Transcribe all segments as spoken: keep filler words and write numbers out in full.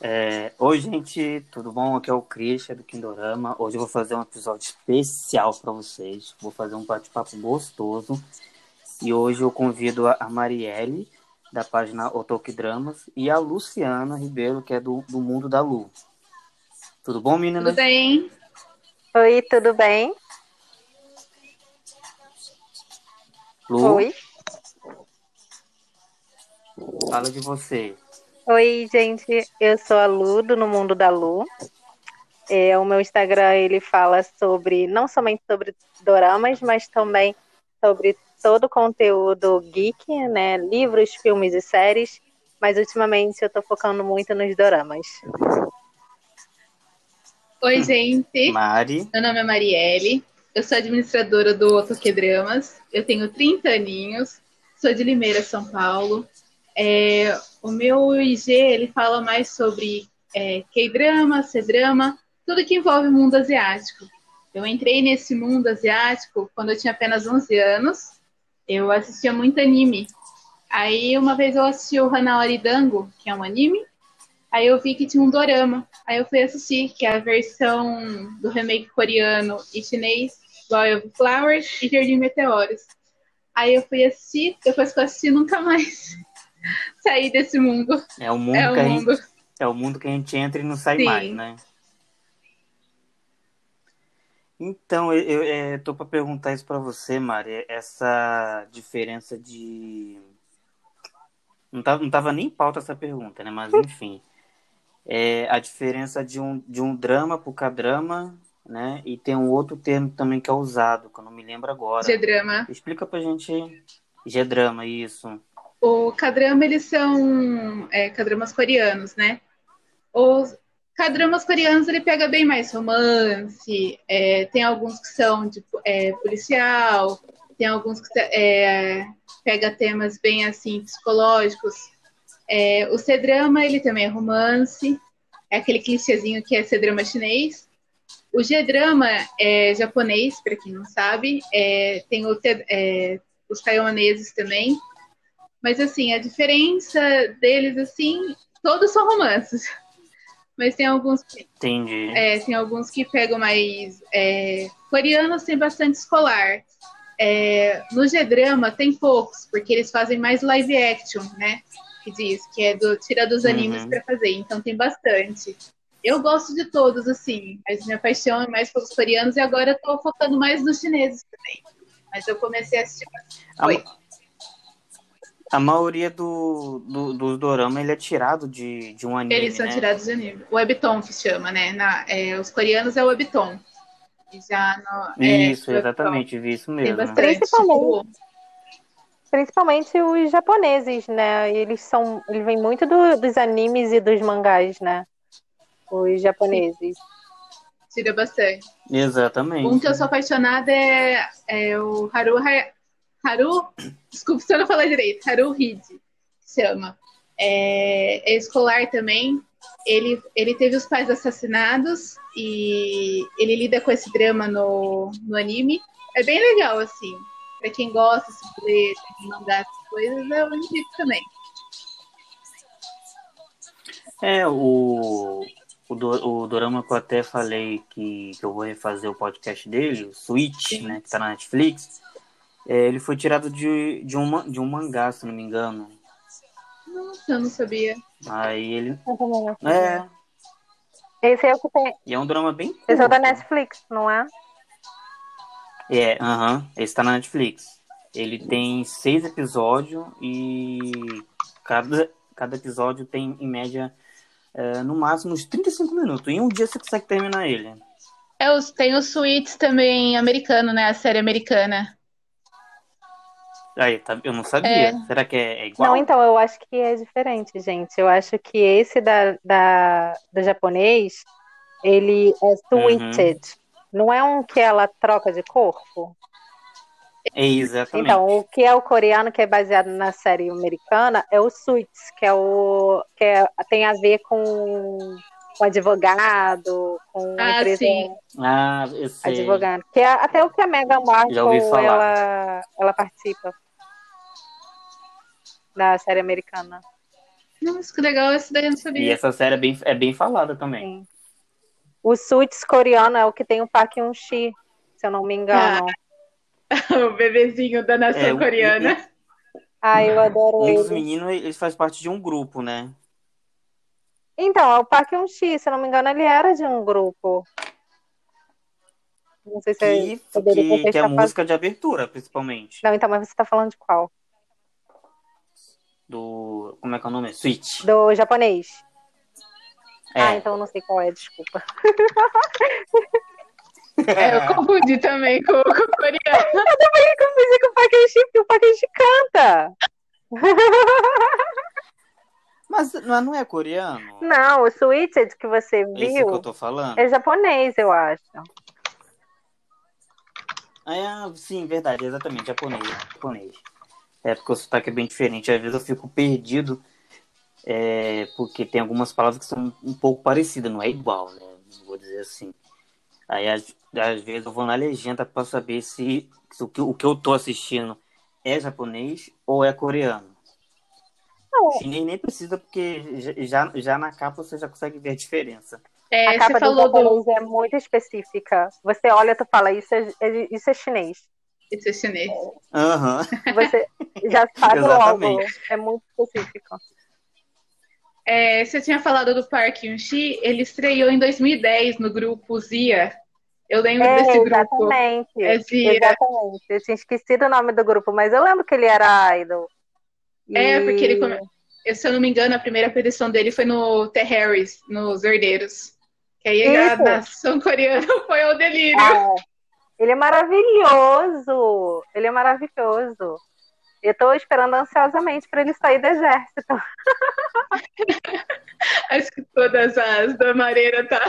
É, oi, gente, tudo bom? Aqui é o Christian do Kindorama. Hoje eu vou fazer um episódio especial para vocês. Vou fazer um bate-papo gostoso. E hoje eu convido a Marielle, da página Otoki Dramas, e a Luciana Ribeiro, que é do, do Mundo da Lu. Tudo bom, Tudo meninas? bem? Oi, tudo bem? Lu, Oi. fala de você. Oi, gente. Eu sou a Lu, do No Mundo da Lu. É, o meu Instagram, ele fala sobre, não somente sobre doramas, mas também sobre todo o conteúdo geek, né? Livros, filmes e séries. Mas ultimamente eu tô focando muito nos doramas. Oi, gente. Mari. Meu nome é Marielle. Eu sou administradora do Otoque Dramas. Eu tenho trinta aninhos. Sou de Limeira, São Paulo. É, o meu I G, ele fala mais sobre é, K-drama, C-drama, tudo que envolve o mundo asiático. Eu entrei nesse mundo asiático quando eu tinha apenas onze anos. Eu assistia muito anime. Aí, uma vez eu assisti o Hanaori Dango, que é um anime. Aí eu vi que tinha um dorama. Aí eu fui assistir, que é a versão do remake coreano e chinês, Boy of Flowers e Jardim Meteoros. Aí eu fui assistir, depois que eu assisti, nunca mais saí desse mundo. É o mundo É que o a mundo. gente, é o mundo que a gente entra e não sai mais, Sim. né? Então, eu, eu é, tô para perguntar isso para você, Mari. Essa diferença de Não tava, não tava nem em pauta essa pergunta, né? Mas enfim. É a diferença de um, de um drama pro K-drama, né? E tem um outro termo também que é usado, que eu não me lembro agora. G-drama. Explica pra gente. G-drama, isso. O K-drama, eles são é, K-dramas coreanos, né? Os K-dramas coreanos, ele pega bem mais romance, é, tem alguns que são de é, policial, tem alguns que é, pega temas bem assim psicológicos. É, o C-drama, ele também é romance, é aquele clichêzinho que é C-drama chinês. O G-drama é japonês, para quem não sabe, é, tem o, é, os taiwaneses também. Mas assim, a diferença deles, assim, todos são romances. Mas tem alguns que, Entendi. é, tem alguns que pegam mais. É, coreanos tem bastante escolar. É, no G-drama tem poucos, porque eles fazem mais live action, né? Que diz, que é do tira dos animes Uhum. para fazer. Então tem bastante. Eu gosto de todos, assim. Mas minha paixão é mais pelos coreanos e agora eu tô focando mais nos chineses também. Mas eu comecei a assistir. A, Oi. a maioria do, do, dos dorama ele é tirado de, de um anime, Eles são né? tirados de anime. O webtoon que chama, né? Na, é, os coreanos é o webtoon. E já no, é, Isso, o webtoon exatamente, vi isso tem mesmo. bastante. Principalmente, Tipo, principalmente os japoneses, né? Eles são, eles vêm muito do- dos animes e dos mangás, né? Os japoneses. tira bastante. Um Exatamente. que eu sou apaixonada é, é o Haru, Haru. Desculpa se eu não falar direito. Haru Hide, que chama. É, é escolar também. Ele, ele teve os pais assassinados e ele lida com esse drama no, no anime. É bem legal, assim. Pra quem gosta assim, de ler, de mangá, essas coisas, eu indico também. É, o, o, do, o dorama que eu até falei que, que eu vou refazer o podcast dele, o Switch, Sim. né, que tá na Netflix, é, ele foi tirado de, de, uma, de um mangá, se não me engano. Nossa, eu não sabia. Aí ele. Eu também não É, sabia. Esse é o que tem. e é um drama bem Esse é o da curto. Netflix, não é? É, aham, esse tá na Netflix. Ele tem seis episódios e cada, cada episódio tem, em média, é, no máximo uns trinta e cinco minutos. Em um dia você consegue terminar ele. É, os, tem os Suits também americano, né? A série americana. Aí, tá, eu não É, sabia. Será que é, é Não, igual? então, eu acho que é diferente, gente. Eu acho que esse da, da, do japonês, ele é Uhum. switched. Não é um que ela troca de corpo? É Então, exatamente. o que é o coreano, que é baseado na série americana, é o Suits, que é o que é, tem a ver com, com advogado, com uma ah, empresa sim. Ah, eu sei. advogada. Que é até o que a Meghan Já ouvi Markle falar. ela, ela participa da série americana. Nossa, que legal, essa daí eu não E sabia. essa série é bem, é bem falada também. Sim. O Suits coreano é o que tem o Park Eun-shi, se eu não me Ah, engano. o bebezinho da É, nação um, um, coreana. Ah, eu adoro um dos ele. meninos, ele faz parte de um grupo, né? Então, é o Park Eun-shi, se eu não me engano, ele era de um grupo. Não sei se é Que, o dele que que, você que é a está falando. música de abertura, principalmente. Não, então, mas você está falando de qual? Do. Como é que é o nome? Switch. Do japonês. Ah, É. então eu não sei qual é, desculpa. É, eu confundi também com, com o coreano. Eu também confundi com o Park Eun-shi, porque o Park Eun-shi canta. Mas não não é coreano? Não, o Switched que você Esse que eu viu tô falando? é japonês, eu acho. Ah, é, sim, verdade, exatamente, japonês. japonês. É porque o sotaque é bem diferente. Às vezes eu fico perdido, é, porque tem algumas palavras que são um pouco parecidas, não é igual, né? Vou dizer assim. Aí, às, às vezes, eu vou na legenda para saber se, se o, que, o que eu tô assistindo é japonês ou é coreano. Não, Chinês nem precisa, porque já, já na capa você já consegue ver a diferença. a É, você capa do falou do. japonês é muito específica. Você olha, tu fala, isso é, é- isso é chinês. Esse é chinês. Aham, Você já sabe logo. exatamente. É muito específico. É, você tinha falado do Park Eun-shi, ele estreou em dois mil e dez no grupo Zia. Eu lembro É, desse grupo. exatamente. É Zia. Exatamente. Eu tinha esquecido o nome do grupo, mas eu lembro que ele era idol. É, porque ele, come- E eu, se eu não me engano, a primeira aparição dele foi no The Harris, nos Herdeiros. Que aí a isso. nação coreana foi ao delírio. Ah, ele é maravilhoso. Ele é maravilhoso. Eu tô esperando ansiosamente para ele sair do exército. Acho que todas as da Mareira tá.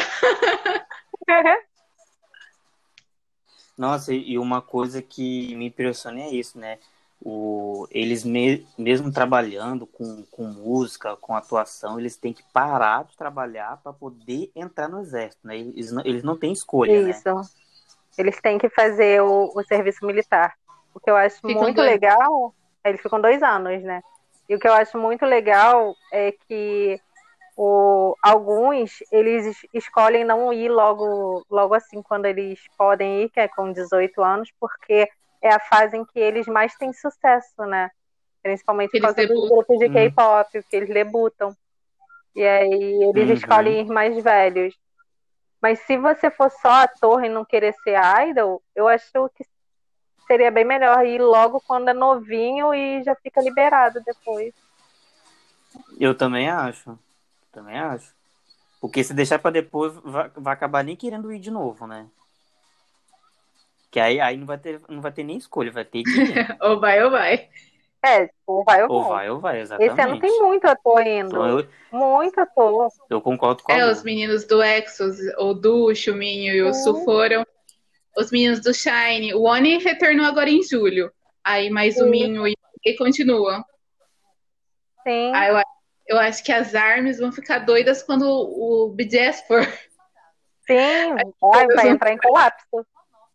Nossa, e uma coisa que me impressiona é isso, né? O, eles me, mesmo trabalhando com, com música, com atuação, eles têm que parar de trabalhar para poder entrar no exército, né? Eles não, eles não têm escolha, né? Isso. Eles têm que fazer o, o serviço militar. O que eu acho Ficam muito dois. legal, eles ficam dois anos, né? E o que eu acho muito legal é que o, alguns, eles escolhem não ir logo, logo assim, quando eles podem ir, que é com dezoito anos, porque é a fase em que eles mais têm sucesso, né? Principalmente por Eles causa dos debutam. grupos de Hum, K-pop, que eles debutam. E aí eles uhum. escolhem ir mais velhos. Mas se você for só ator e não querer ser idol, eu acho que seria bem melhor ir logo quando é novinho e já fica liberado depois. Eu também acho. Também acho. Porque se deixar para depois, vai, vai acabar nem querendo ir de novo, né? Que aí, aí não vai ter, não vai ter nem escolha, vai ter que ir. Ou vai ou vai. É, ou vai ou Ou vai. vai ou vai, Esse ano tem exatamente. muito ator Então indo. eu, Muito ator. eu concordo com a É, os Lu. meninos do Exos, o Du, o Chuminho e o Su Sim, foram. Os meninos do Shine. O Oni retornou agora em julho. Aí mais o sim, Minho e o Kei continuam. sim. Aí eu, eu acho que as ARMYs vão ficar doidas quando o B T S for. Sim, vai, Elas vai vão- entrar em colapso.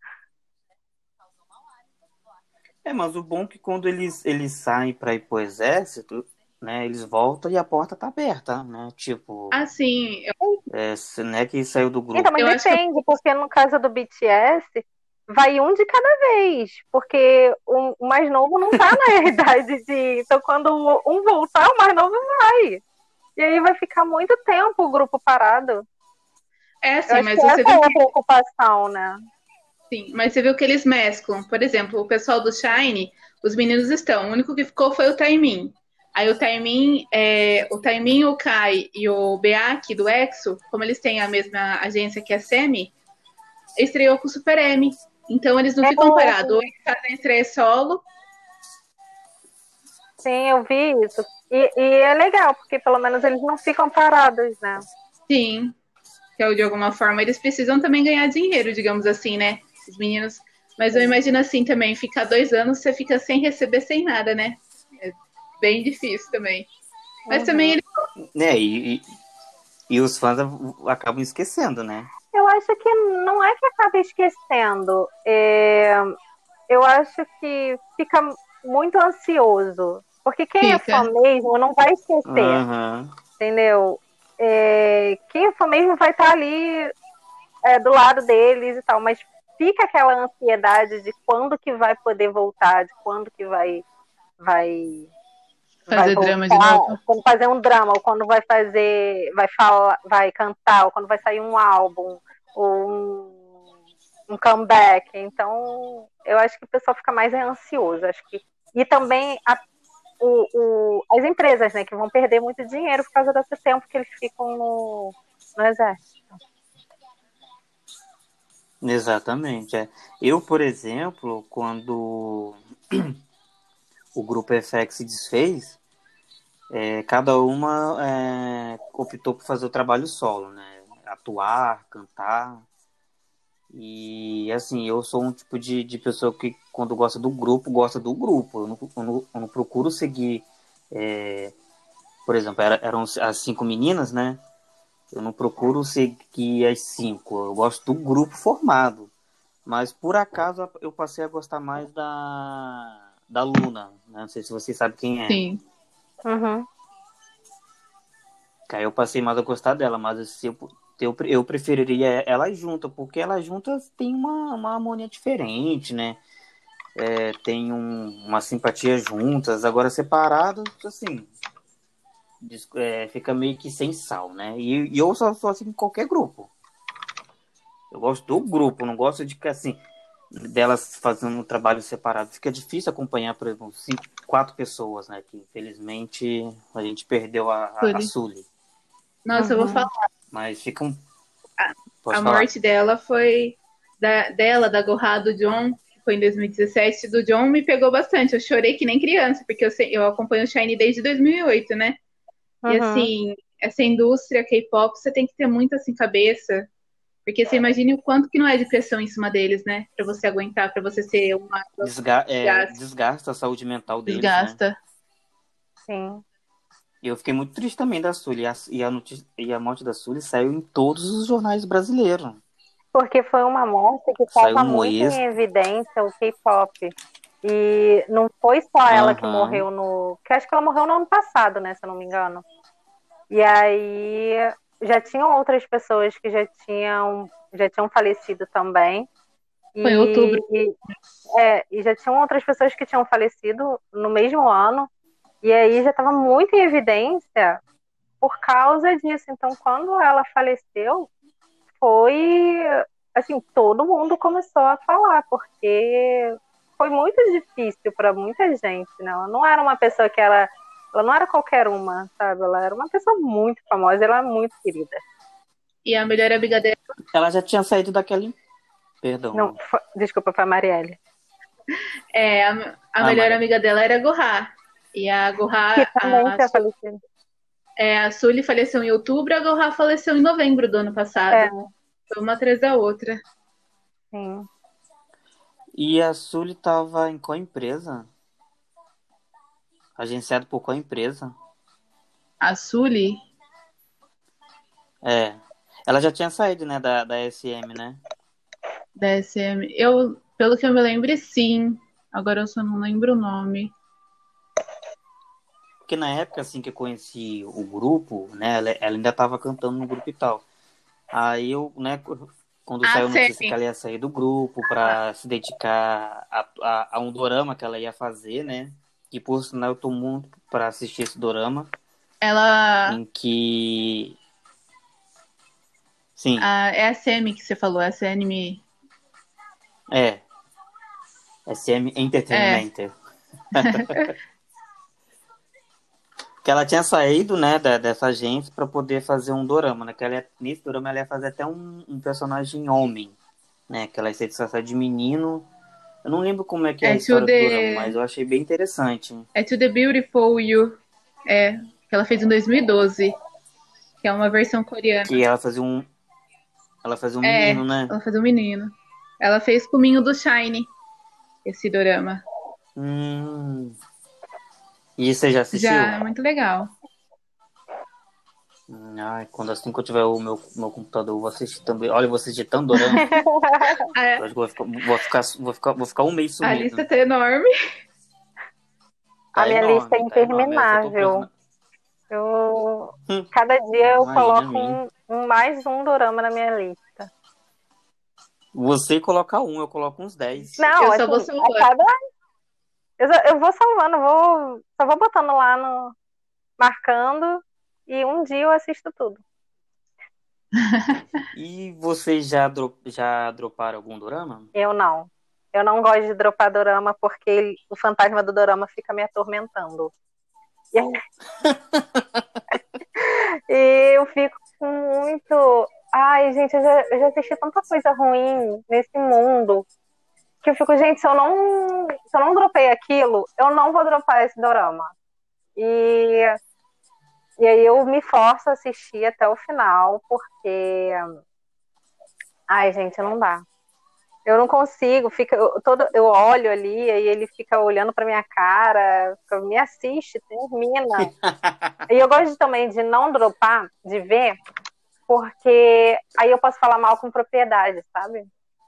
É, mas o bom é que quando eles, eles saem para ir pro exército, né, eles voltam e a porta tá aberta, né? Tipo, Assim, eu, é, se não é que saiu do Então, grupo. mas eu acho que depende, porque no caso do B T S, vai um de cada vez, porque o, o mais novo não tá na idade de. Então, quando um voltar, o mais novo vai. E aí vai ficar muito tempo o grupo parado. é Eu assim, acho mas que você essa viu é a que preocupação, né? sim, mas você viu que eles mesclam. Por exemplo, o pessoal do Shine, os meninos estão. O único que ficou foi o Taimin. Aí o Taimin, é, o Taimin, o Kai e o Beak do EXO, como eles têm a mesma agência que a Semi, estreou com o Super M. Então eles não É, ficam parados. Ou eles fazem estreia solo. sim, eu vi isso. E, e é legal, porque pelo menos eles não ficam parados, né? Sim, que é, de alguma forma eles precisam também ganhar dinheiro, digamos assim, né? Os meninos. Mas eu imagino assim também, ficar dois anos, você fica sem receber, sem nada, né? É bem difícil também. Mas também Uhum. eles. Né, e, e, e os fãs acabam esquecendo, né? Eu acho que não é que acaba esquecendo. É, eu acho que fica muito ansioso. Porque quem é Fica. fã mesmo não vai esquecer, Aham. entendeu? É, quem é fã mesmo vai estar ali é, do lado deles e tal, mas fica aquela ansiedade de quando que vai poder voltar, de quando que vai vai vai Fazer drama de voltar, novo. quando fazer um drama, ou quando vai fazer, vai falar, vai cantar, ou quando vai sair um álbum, ou um, um comeback. Então, eu acho que o pessoal fica mais ansioso, acho que e também a, o, o, as empresas, né, que vão perder muito dinheiro por causa desse tempo que eles ficam no, no exército. Exatamente. É. Eu, por exemplo, quando o grupo F X se desfez, é, cada uma é, optou por fazer o trabalho solo, né? Atuar, cantar. E assim, eu sou um tipo de, de pessoa que, quando gosta do grupo, gosta do grupo. Eu não, eu não, eu não procuro seguir. É, por exemplo, era, eram as cinco meninas, né? Eu não procuro seguir as cinco. Eu gosto do grupo formado. Mas por acaso eu passei a gostar mais da, da Luna, né? Não sei se vocês sabem quem é. Sim. Uhum. Aí eu passei mais a gostar dela, mas assim, eu, eu, eu preferiria ela junta, porque elas juntas têm uma, uma harmonia diferente, né? É, tem um, uma simpatia juntas, agora separadas, assim, dis- é, fica meio que sem sal, né? E, e eu só sou assim em qualquer grupo. Eu gosto do grupo, não gosto de que assim, delas fazendo um trabalho separado. Fica difícil acompanhar, por exemplo, cinco, quatro pessoas, né? Que infelizmente a gente perdeu a, a, a Sully. Sully. Nossa, eu vou Uhum. falar. Mas fica um. A, Pode a falar. morte dela foi da, dela, da Gohá, do John, que foi em dois mil e dezessete. Do John me pegou bastante. Eu chorei que nem criança, porque eu, eu acompanho o Shine desde dois mil e oito, né? E Uhum. assim, essa indústria K-pop, você tem que ter muito assim cabeça, porque você imagina o quanto que não é de pressão em cima deles, né? Pra você aguentar, pra você ser uma Desga é, desgaste, desgasta a saúde mental deles, né? desgasta. Sim. E eu fiquei muito triste também da Sully. E a, e a, notícia, e a morte da Sully saiu em todos os jornais brasileiros. Porque foi uma morte que Saiu estava no muito ex. em evidência o K-pop. E não foi só ela que Aham. morreu no. Que acho que ela morreu no ano passado, né? Se eu não me engano. E aí já tinham outras pessoas que já tinham, já tinham falecido também. Foi em outubro. E, é, e já tinham outras pessoas que tinham falecido no mesmo ano. E aí já estava muito em evidência por causa disso. Então, quando ela faleceu, foi assim, todo mundo começou a falar, porque foi muito difícil para muita gente, né? Ela não era uma pessoa que ela, ela não era qualquer uma, sabe? Ela era uma pessoa muito famosa, ela é muito querida. E a melhor amiga dela. Ela já tinha saído daquele. Perdão. Não, foi, desculpa, foi a Marielle. É, a, a Ah, melhor Maria. amiga dela era a Gohá. E a Gohá, Que também a, tinha falecido. é, a Sully faleceu em outubro, a Gohá faleceu em novembro do ano passado. É, Foi uma atrás da outra. sim. E a Sully tava em qual empresa? Agenciado por qual empresa? A Sully, É. Ela já tinha saído, né, da, da S M, né? da S M. Eu, pelo que eu me lembro, sim. Agora eu só não lembro o nome. Porque na época, assim, que eu conheci o grupo, né, ela, ela ainda tava cantando no grupo e tal. Aí eu, né, quando Ah, saiu a notícia sim. que ela ia sair do grupo para se dedicar a, a, a um dorama que ela ia fazer, né? Que por sinal eu tô muito para assistir esse dorama, Ela. em que. Sim, A, é a S M que você falou, S M. é. S M É. Entertainment. Que ela tinha saído, né, da, dessa agência para poder fazer um dorama, né? Que ela ia, nesse dorama ela ia fazer até um, um personagem homem, né? Que ela ia ser disfarçada de menino. Eu não lembro como é que é a É to história do dorama, the. mas eu achei bem interessante. É to the Beautiful You. É. Que ela fez em dois mil e doze. Que é uma versão coreana. Que ela fazia um, ela fazia um É. menino, né? Ela fez um menino. Ela fez com o Minho do Shine. Esse dorama. Hum. E você já assistiu? Já, é muito legal. Hum, Ai, quando assim que eu tiver o meu, meu computador, eu vou assistir também. Olha, eu vou assistir tão dorama. A, Eu acho que vou ficar, vou ficar, vou ficar, vou ficar um mês a sumido. lista tá enorme. A Tá minha lista é enorme, tá enorme. Eu só tô interminável. pensando. Eu, Hum, cada dia eu imagina a coloco mim. um, um- mais um dorama na minha lista. Você coloca um, eu coloco uns dez. Não, Eu só vou assim, a salvar. cada. Eu, só- eu vou salvando, vou, só vou botando lá no. Marcando, e um dia eu assisto tudo. E vocês já, dro já droparam algum dorama? Eu não. Eu não gosto de dropar dorama porque ele- o fantasma do dorama fica me atormentando. E aí- e eu fico com muito. Ai, gente, eu já, eu já assisti tanta coisa ruim nesse mundo que eu fico, gente, se eu não, se eu não dropei aquilo, eu não vou dropar esse dorama. E, e aí eu me forço a assistir até o final, porque. Ai, gente, não dá. Eu não consigo, fica, eu, todo, eu olho ali, aí ele fica olhando pra minha cara, fica, me assiste, termina. E eu gosto também de não dropar, de ver, porque aí eu posso falar mal com propriedade, sabe?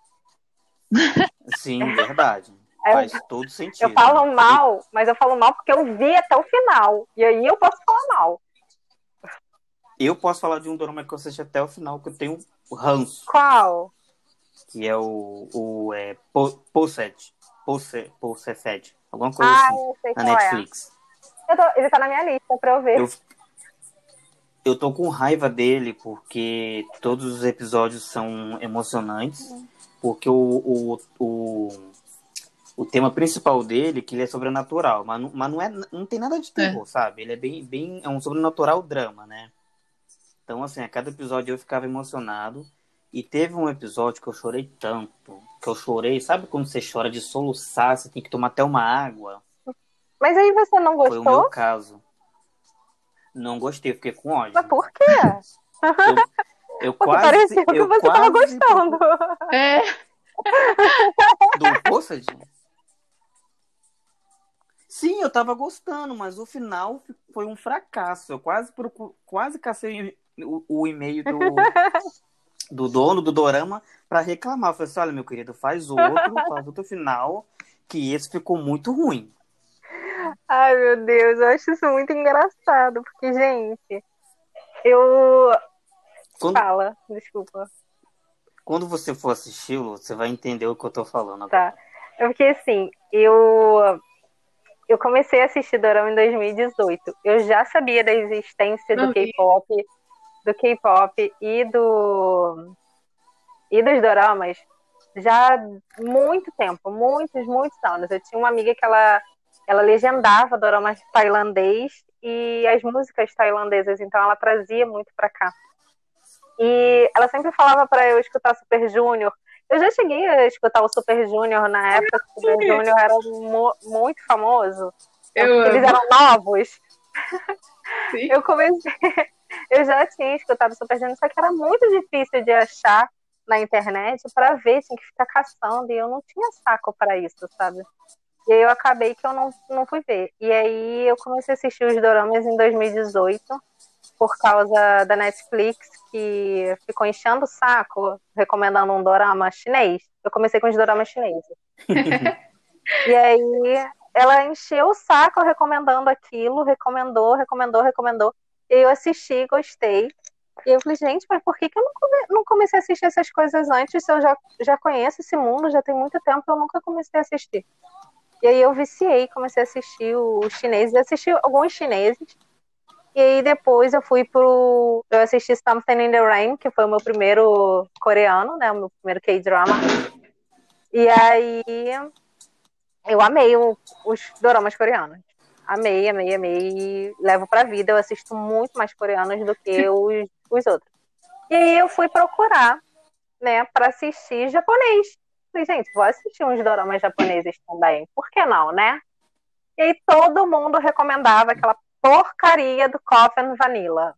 Sim, verdade. Aí eu, Faz todo eu sentido. falo Eu, mal, mas eu falo mal porque eu vi até o final. E aí eu posso falar mal. eu posso falar de um dorama que eu assisti até o final, que eu tenho ranço, Qual? que é o, o é, Po- Possessed. Posse- Possessed. Alguma coisa Ah, assim, eu sei na qual é. Netflix. Eu tô- ele tá na minha lista pra eu ver. Eu, eu tô com raiva dele porque todos os episódios são emocionantes, porque o, o, o, o tema principal dele, que ele é sobrenatural, mas não, mas não, é, não tem nada de terror, É. sabe? Ele é bem, bem, é um sobrenatural drama, né? Então, assim, a cada episódio eu ficava emocionado. E teve um episódio que eu chorei tanto, que eu chorei, sabe quando você chora de soluçar, você tem que tomar até uma água? Mas aí você não Foi o meu gostou? caso. Não gostei, fiquei com Mas ódio. por quê? Eu, eu Porque pareceu quase, que eu você tava quase gostando. procurei É. do Poçad. Sim, eu tava gostando, mas o final foi um fracasso. Eu quase procu... quase cacei o, o e-mail do, do dono do dorama pra reclamar. Eu falei assim, olha, meu querido, faz outro, faz outro final, que esse ficou muito ruim. Ai, meu Deus, eu acho isso muito engraçado, porque, gente, eu. Quando, Fala, desculpa, quando você for assisti-lo, você vai entender o que eu tô falando tá? agora. É porque, assim, eu. Eu comecei a assistir Dorama em dois mil e dezoito. Eu já sabia da existência do Não vi. K-pop, do K-pop e do e dos doramas já há muito tempo, muitos, muitos anos. Eu tinha uma amiga que ela ela legendava doramas tailandês e as músicas tailandesas, então ela trazia muito pra cá. E ela sempre falava pra eu escutar Super Junior. Eu já cheguei a escutar o Super Junior na época que o Super Junior era mu- muito famoso. Eu Eles amo. eram novos. Sim. Eu comecei. Eu já tinha escutado Super Junior, só que era muito difícil de achar na internet para ver, tinha que ficar caçando, e eu não tinha saco para isso, sabe? E aí eu acabei que eu não, não fui ver. E aí eu comecei a assistir os doramas em dois mil e dezoito, por causa da Netflix, que ficou enchendo o saco, recomendando um dorama chinês. Eu comecei com os doramas chineses. E aí ela encheu o saco recomendando aquilo, recomendou, recomendou, recomendou. E eu assisti, gostei. E eu falei, gente, mas por que, que eu não, come- não comecei a assistir essas coisas antes? Se eu já, já conheço esse mundo, já tem muito tempo, eu nunca comecei a assistir. E aí eu viciei, comecei a assistir os chineses, assisti alguns chineses. E aí depois eu fui pro. Eu assisti Something in the Rain, que foi o meu primeiro coreano, né? O meu primeiro K-drama. E aí eu amei o- os doramas coreanos. Amei, amei, amei. E levo pra vida. Eu assisto muito mais coreanos do que os, os outros. E aí eu fui procurar, né, pra assistir japonês. Falei, gente, vou assistir uns doramas japoneses também. Por que não, né? E aí todo mundo recomendava aquela porcaria do Coffin Vanilla.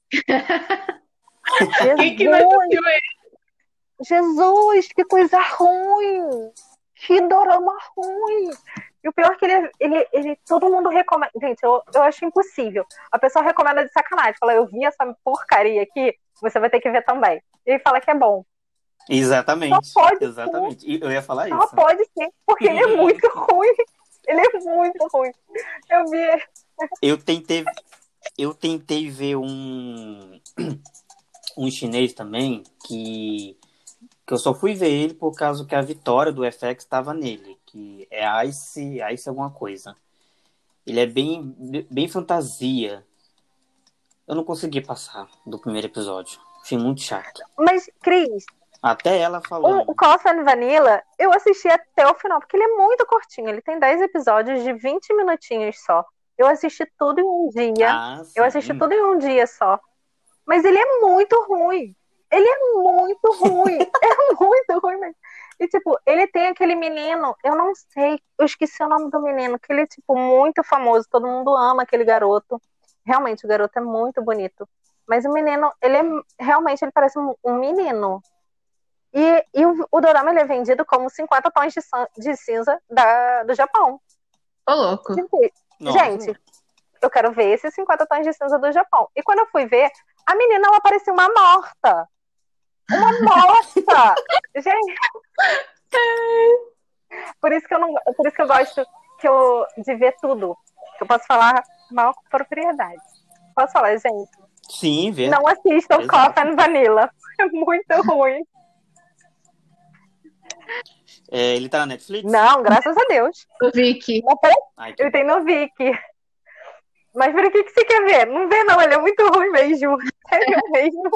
Quem que vai Jesus, assistir ele? Jesus, que coisa ruim! Que dorama ruim! E o pior é que ele, ele, ele todo mundo recomenda. Gente, eu, eu acho impossível. A pessoa recomenda de sacanagem. Fala, eu vi essa porcaria aqui, você vai ter que ver também. E ele fala que é bom. Exatamente. Só pode Exatamente. E eu ia falar ser, só isso. pode ser, porque ele é muito ruim. Ele é muito ruim. Eu vi. Eu tentei, eu tentei ver um, um chinês também, que, que eu só fui ver ele por causa que a vitória do F X estava nele, que é Ice, Ice alguma coisa. Ele é bem, bem fantasia. Eu não consegui passar do primeiro episódio. Achei muito chato. Mas, Cris, Até ela o, falando. o Coffee and Vanilla, eu assisti até o final, porque ele é muito curtinho. Ele tem dez episódios de vinte minutinhos só. Eu assisti tudo em um dia. Ah, Eu assisti sim. tudo em um dia só. Mas ele é muito ruim. Ele é muito ruim. É muito ruim mesmo. E, tipo, ele tem aquele menino, eu não sei, eu esqueci o nome do menino, que ele é, tipo, muito famoso, todo mundo ama aquele garoto. Realmente, o garoto é muito bonito. Mas o menino, ele é, realmente, ele parece um, um menino. E, e o, o dorama, ele é vendido como cinquenta tons de, de cinza da, do Japão. Ô, louco. Nossa. Gente, eu quero ver esses cinquenta tons de cinza do Japão. E quando eu fui ver, a menina, ela parecia uma morta. Uma morta! Gente. Por isso que eu não, por isso que eu gosto que eu, de ver tudo. Eu posso falar mal com propriedade. Posso falar, gente? Sim, vê. Não assistam Exato. Coffee and Vanilla. É muito ruim. É, ele tá na Netflix? Não, graças a Deus. O Vicky. Ai, que Ele tem no Viki. Mas por que, que você quer ver? Não vê, não. Ele é muito ruim mesmo. Sério mesmo.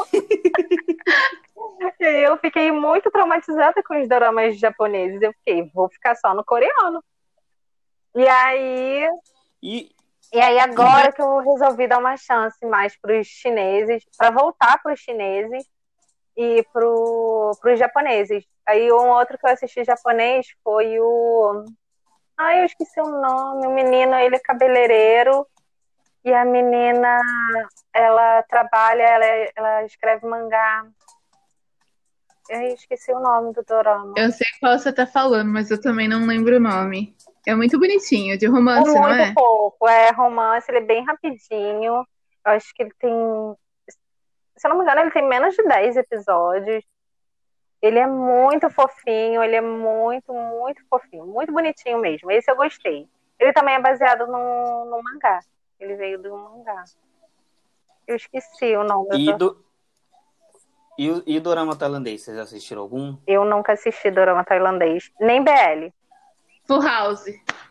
E aí eu fiquei muito traumatizada com os doramas japoneses. Eu fiquei, vou ficar só no coreano. E aí... E, E aí agora que eu resolvi dar uma chance mais para os chineses, para voltar para os chineses e para os japoneses. Aí um outro que eu assisti japonês foi o... Ai, eu esqueci o nome. O menino, ele é cabeleireiro e a menina, ela trabalha, ela, ela escreve mangá. Eu esqueci o nome do dorama. Eu sei qual você tá falando, mas eu também não lembro o nome. É muito bonitinho, de É romance, muito não é? fofo, é romance, ele é bem rapidinho. Eu acho que ele tem, se eu não me engano, ele tem menos de dez episódios. Ele é muito fofinho, ele é muito, muito fofinho, muito bonitinho mesmo. Esse eu gostei. Ele também é baseado no, no mangá. Ele veio do mangá. Eu esqueci o nome. e, Eu, tô... do, e, o, e o dorama tailandês, vocês assistiram algum? eu nunca assisti dorama tailandês, nem B L. Full House.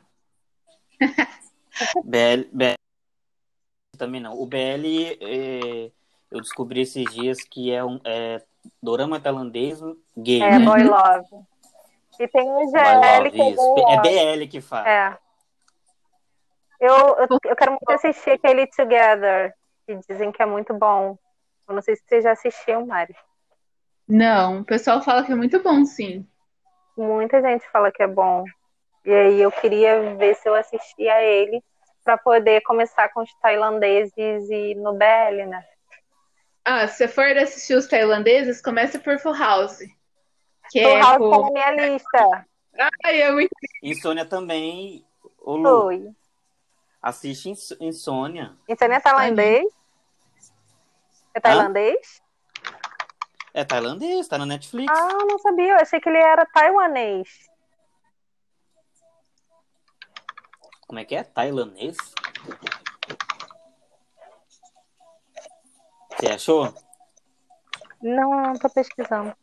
B L, B L também não. O B L, é, eu descobri esses dias que é um é, dorama tailandês gay. É, né? Boy Love. E tem o G Boy L, Love, que é isso. Boy É Love. B L que fala. É. Eu, eu, eu quero muito assistir aquele Together, que dizem que é muito bom. Eu não sei se você já assistiu, Mari. Não, o pessoal fala que é muito bom, sim. Muita gente fala que é bom. E aí eu queria ver se eu assistia a ele para poder começar com os tailandeses e no B L, né? Ah, se você for assistir os tailandeses, começa por Full House. Que Full é House com... tá na minha lista. Ai, é muito... Insônia também. Ô, Lu, Foi. assiste Ins- Insônia. Insônia é tailandês? É tailandês? É tailandês, tá na Netflix. Ah, não sabia. Eu achei que ele era taiwanês. Como é que é? Tailandês? Você achou? Não, não tô pesquisando.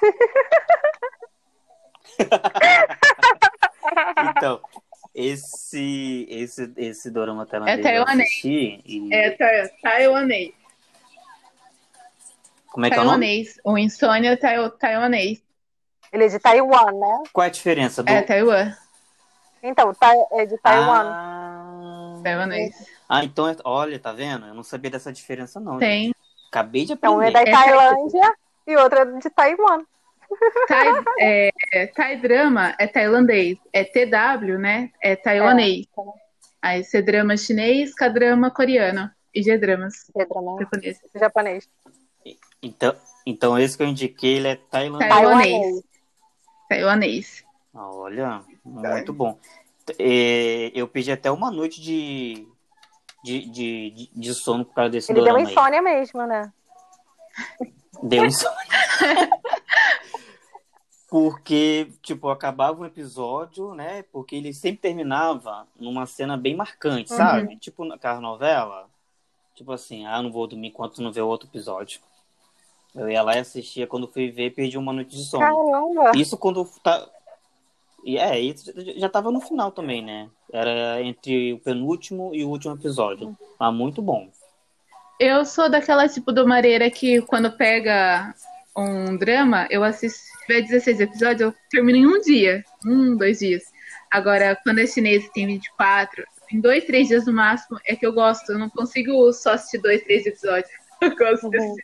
Então, esse, esse, esse dorama tailandês É taiwanês. eu assisti e... É ta- taiwanês. Como é que é o nome? Taiwanês. O Insônia tai- taiwanês. Ele é de Taiwan, né? Qual é a diferença do... É Taiwan. Então, tai- é de Taiwan. Ah, Taiwanês. ah, então, é- olha, tá vendo? Eu não sabia dessa diferença não. Tem. gente. Acabei de Então, é aprender. da Tailândia e outra é de Taiwan. Tai, é, é, Thai drama é tailandês. É T W, né? É taiwanês. Aí C-drama chinês, K-drama coreano. E G-dramas É drama japonês. japonês. Então, então, esse que eu indiquei, ele é tailandês. Taiwanês. Taiwanês. Ah, olha, muito bom. É, eu pedi até uma noite de, de, de, de, de sono por causa desse Ele deu dorama aí. insônia mesmo, né? Deu insônia. Porque, tipo, acabava um episódio, né? Porque ele sempre terminava numa cena bem marcante, sabe? Uhum. Tipo naquela novela. Tipo assim, ah, não vou dormir enquanto não ver outro episódio. Eu ia lá e assistia, quando fui ver, perdi uma noite de sono. Caramba! Isso quando tá. E é, isso já tava no final também, né? Era entre o penúltimo e o último episódio. Mas muito bom. Eu sou daquela tipo do Mareira que quando pega um drama, eu assisto, se tiver dezesseis episódios, eu termino em um dia. Um, dois dias. Agora, quando é chinês que tem vinte e quatro, em dois, três dias no máximo, é que eu gosto. Eu não consigo só assistir dois, três episódios. Eu gosto de Uhum. assistir.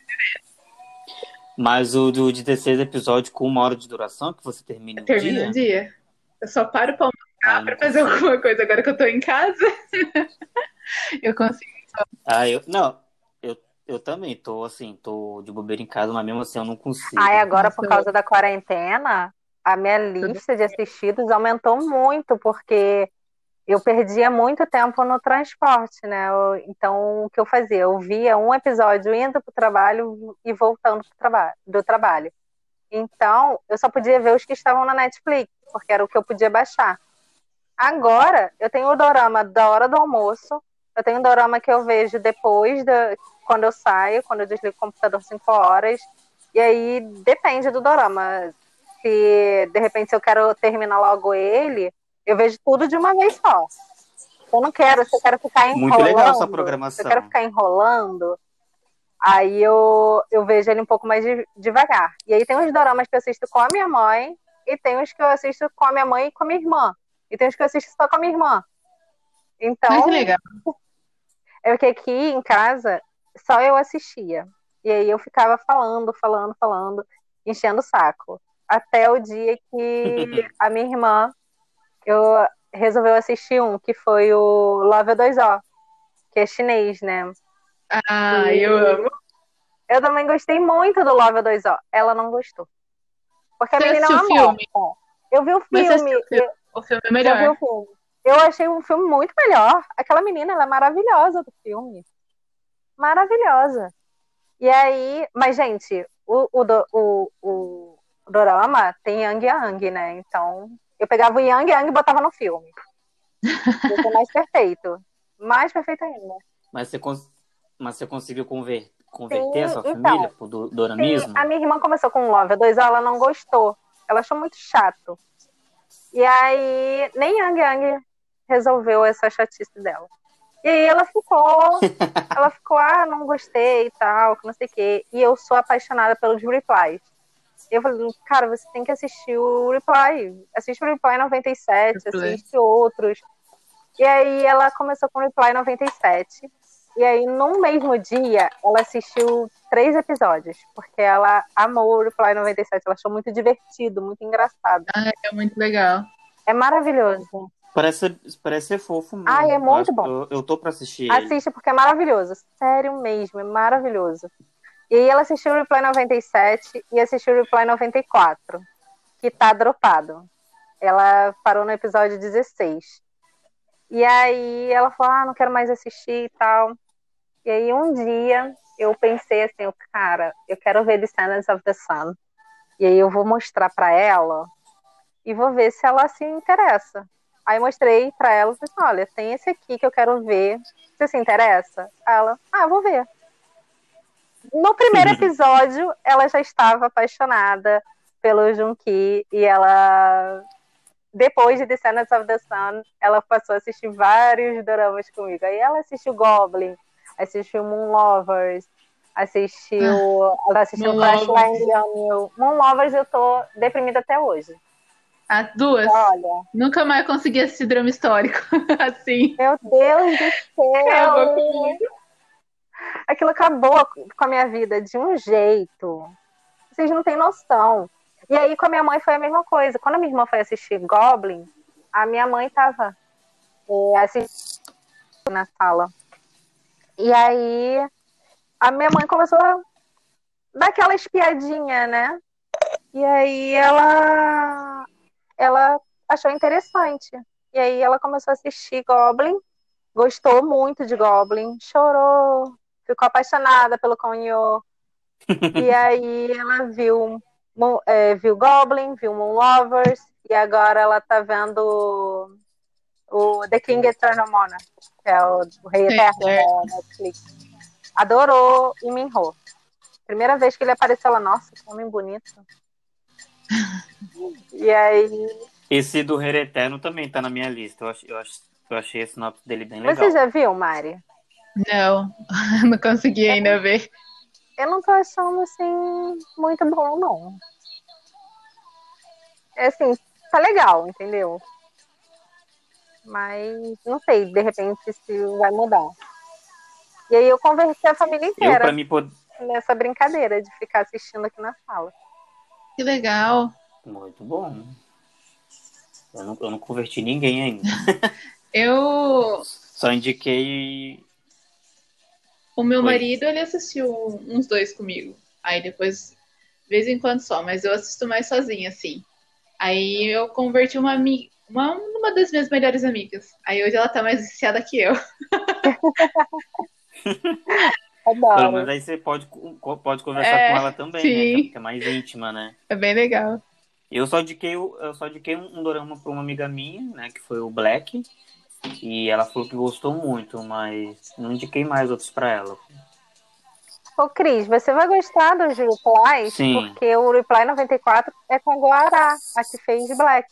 Mas o do de dezesseis episódios com uma hora de duração, que você termina Eu em um termino um dia, dia. Eu só paro pra ah, almoçar, eu não pra fazer consigo. alguma coisa. Agora que eu tô em casa, eu consigo. Ah, eu. Não, eu, eu também tô assim, tô de bobeira em casa, mas mesmo assim eu não Aí consigo. agora, por Nossa, causa da quarentena, a minha tudo. lista de assistidos aumentou muito, porque eu perdia muito tempo no transporte, né? Eu- então, o que eu fazia? Eu via um episódio indo para o trabalho e voltando pro traba do trabalho. Então, eu só podia ver os que estavam na Netflix, porque era o que eu podia baixar. Agora, eu tenho o dorama da hora do almoço, eu tenho o dorama que eu vejo depois, da, quando eu saio, quando eu desligo o computador cinco horas, e aí depende do dorama. Se, de repente, se eu quero terminar logo ele, eu vejo tudo de uma vez só. Eu não quero, se eu quero ficar Muito legal essa enrolando, se eu quero programação. ficar enrolando, aí eu, eu vejo ele um pouco mais de, devagar. E aí tem uns doramas que eu assisto com a minha mãe, e tem uns que eu assisto com a minha mãe e com a minha irmã. E tem uns que eu assisto só com a minha irmã. Ai, que Então, legal. é que aqui em casa só eu assistia. E aí eu ficava falando, falando, falando, enchendo o saco. Até o dia que a minha irmã eu resolveu assistir um, que foi o Love dois O, que é chinês, né? Ah, eu E amo. eu também gostei muito do Love dois O. Ela não gostou. Porque a Você menina é assistiu o uma filme? morta. Eu vi o Mas você assistiu filme, o filme? O filme é eu vi melhor. o filme. Eu achei um filme muito melhor. Aquela menina, ela é maravilhosa do filme. Maravilhosa. E aí, mas, gente, o, o, do- o, o dorama tem Yang Yang, né? Então, eu pegava o Yang Yang e botava no filme. Ia ser mais perfeito. Mais perfeito ainda. Mas você, cons... Mas você conseguiu conver... converter a Sim, sua família então, pro do- sim, a doramismo? minha irmã começou com Love dois O, ela não gostou. Ela achou muito chato. E aí, nem Yang Yang resolveu essa chatice dela. E aí ela ficou, ela ficou, ah, não gostei e tal, que não sei o quê. E eu sou apaixonada pelos replies. E eu falei, cara, você tem que assistir o Reply. Assiste o Reply noventa e sete, assiste outros. E aí ela começou com o Reply noventa e sete. E aí, no mesmo dia, ela assistiu três episódios, porque ela amou o Reply noventa e sete. Ela achou muito divertido, muito engraçado. Ai, é muito legal. É maravilhoso. Parece ser, parece ser fofo Ai, é mesmo. Eu, muito acho... bom. eu, eu tô pra assistir ele. Assiste porque é maravilhoso. Sério mesmo, é maravilhoso. E aí ela assistiu o Reply noventa e sete e assistiu o Reply noventa e quatro, que tá dropado. Ela parou no episódio dezesseis. E aí ela falou, ah, não quero mais assistir e tal. E aí um dia eu pensei assim, eu, cara, eu quero ver Descendants of the Sun. E aí eu vou mostrar pra ela e vou ver se ela se interessa. Aí mostrei pra ela, falei assim, olha, tem esse aqui que eu quero ver. Você se interessa? Ela, ah, vou ver. No primeiro episódio, ela já estava apaixonada pelo Junki e ela, depois de Descendants of the Sun, ela passou a assistir vários doramas comigo. Aí ela assistiu Goblin, assistiu Moon Lovers, assistiu, ela assistiu Moon Crash Lovers. Landing on You. Moon Lovers eu tô deprimida até hoje. As duas. Olha, Nunca mais consegui assistir drama histórico. Assim. meu Deus do Acabou céu! comigo. Aquilo acabou com a minha vida de um jeito. Vocês não têm noção. E aí com a minha mãe foi a mesma coisa. Quando a minha irmã foi assistir Goblin, a minha mãe tava é, assistindo na sala. E aí a minha mãe começou a dar aquela espiadinha, né? E aí ela ela achou interessante. E aí ela começou a assistir Goblin, gostou muito de Goblin, chorou, ficou apaixonada pelo Konyo. E aí ela viu Moon- é, viu Goblin, viu Moon Lovers, e agora ela tá vendo o The King Eternal Monarch, que é o, o Rei Eterno da Netflix. Adorou o Minho. Primeira vez que ele apareceu, ela, nossa, que homem bonito. E aí... Esse do Rei Eterno também tá na minha lista. Eu, ach, eu, ach, eu achei a sinopse dele bem legal. Você já viu, Mari? Não, não consegui ainda ver. Eu não tô achando, assim, muito bom, não. É assim, tá legal, entendeu? Mas, não sei, de repente, se vai mudar. E aí eu conversei a família inteira eu, pra mim, pod... nessa brincadeira de ficar assistindo aqui na sala. Que legal. Muito bom. Eu não, eu não converti ninguém ainda. Eu... Só indiquei... O meu Oi. marido, ele assistiu uns dois comigo. Aí depois, de vez em quando só, mas eu assisto mais sozinha, assim. Aí eu converti uma amiga, uma, uma das minhas melhores amigas. Aí hoje ela tá mais viciada que eu. Pelo menos aí você pode, pode conversar É, com ela também, sim. né? Que é mais íntima, né? É bem legal. Eu só indiquei, eu só indiquei um, um dorama pra uma amiga minha, né? Que foi o Black. E ela falou que gostou muito, mas não indiquei mais outros pra ela. Ô, Cris, você vai gostar dos replies, Sim. porque o Reply noventa e quatro é com a Guará, a que fez Black.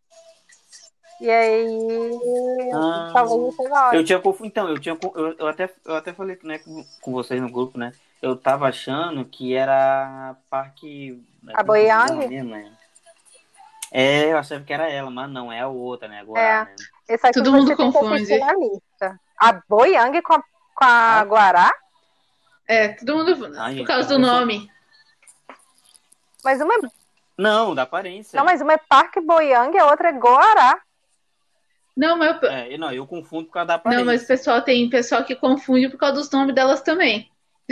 E aí, Ah, talvez você goste. eu tinha confu- então, eu tinha eu, eu até eu até falei, né, com, com vocês no grupo, né? Eu tava achando que era Parque A Boyang? mesmo, né? É, eu achava que era ela, mas não, é a outra, né? Agora, É. né? Esse aqui Todo você mundo tem que confunde. assistir na lista. A Boyang com a, com a Ah. Guará? É, todo mundo Ah, por gente, causa do eu sou- nome. Mas uma é, Não, da aparência. não, mas uma é Parque Boyang e a outra é Guará. Não, mas, É, não, eu confundo por causa da aparência. não, mas o pessoal tem pessoal que confunde por causa dos nomes delas também.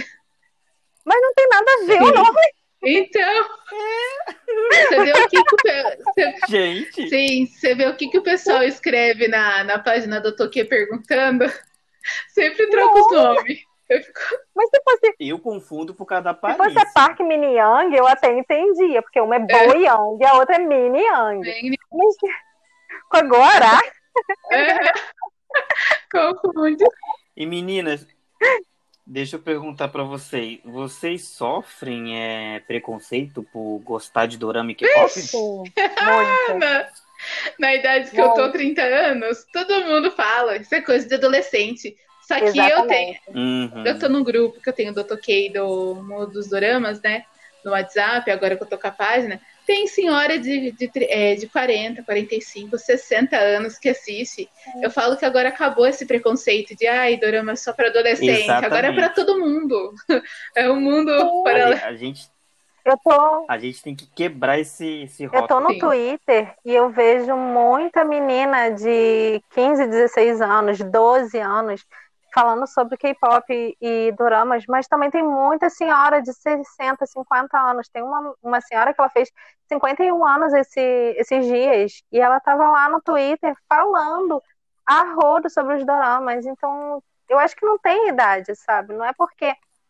Mas não tem nada a ver o nome. Então, você vê o que, que o pe- você, Gente, sim, você vê o que, que o pessoal escreve na, na página do Toque perguntando. Sempre troca os nomes. Eu fico... Mas se fosse, eu confundo por causa da se aparência. fosse a Parque Mini Yang, eu até entendia, porque uma é Boyang e a outra é Mini Yang. bem, Mas com a Guará, é, confunde. E meninas, deixa eu perguntar pra vocês. Vocês sofrem é, preconceito por gostar de dorama e K-pop? sim, muito. Na, na idade que eu tô, trinta anos, todo mundo fala. Isso é coisa de adolescente. Só que eu tenho, Exatamente. Uhum. eu tô num grupo que eu tenho do Toquei do Mundo dos Doramas, né? No WhatsApp, agora que eu tô com a página. Tem senhora de, de, é, de quarenta, quarenta e cinco, sessenta anos que assiste. Eu falo que agora acabou esse preconceito de ai, dorama é só pra adolescente. Exatamente. Agora é pra todo mundo. É um mundo para. A, a gente, Eu tô, a gente tem que quebrar esse, esse eu tô rótulo. no Sim. Twitter e eu vejo muita menina de quinze, dezesseis anos, doze anos, falando sobre K-pop e, e doramas, mas também tem muita senhora de sessenta, cinquenta anos. Tem uma, uma senhora que ela fez cinquenta e um anos esse, esses dias, e ela tava lá no Twitter falando a rodo sobre os doramas. Então, eu acho que não tem idade, sabe? Não é porque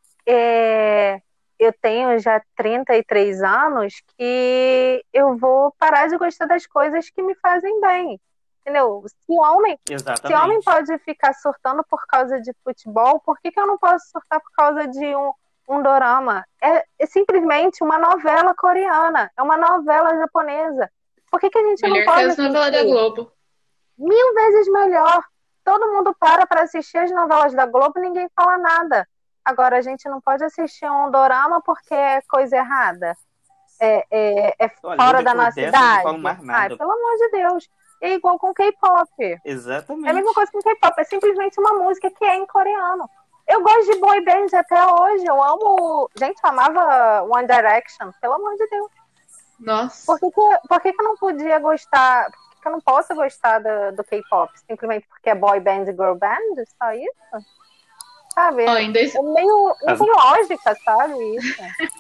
é, eu tenho já trinta e três anos que eu vou parar de gostar das coisas que me fazem bem. Entendeu? Se homem, se Exatamente. homem pode ficar surtando por causa de futebol, por que, que eu não posso surtar por causa de um, um dorama? É, é simplesmente uma novela coreana, é uma novela japonesa. Por que, que a gente Melhor não que pode as novelas da assistir? Globo. Mil vezes melhor. Todo mundo para para assistir as novelas da Globo e ninguém fala nada. Agora, a gente não pode assistir um dorama porque é coisa errada. É, é, é Olha, fora eu da depois nossa dessa eu não idade. falo mais nada. Ai, pelo amor de Deus. É igual com K-pop. É Exatamente. a mesma coisa com K-pop. É simplesmente uma música que é em coreano. Eu gosto de boy band até hoje. Eu amo... Gente, eu amava One Direction. Pelo amor de Deus. Nossa. Por que, que, por que, que eu não podia gostar... Por que, que eu não posso gostar do, do K-pop? Simplesmente porque é boy band e girl band? Só isso? Sabe? Ó, em dois- É meio... Não tem lógica, sabe? Isso.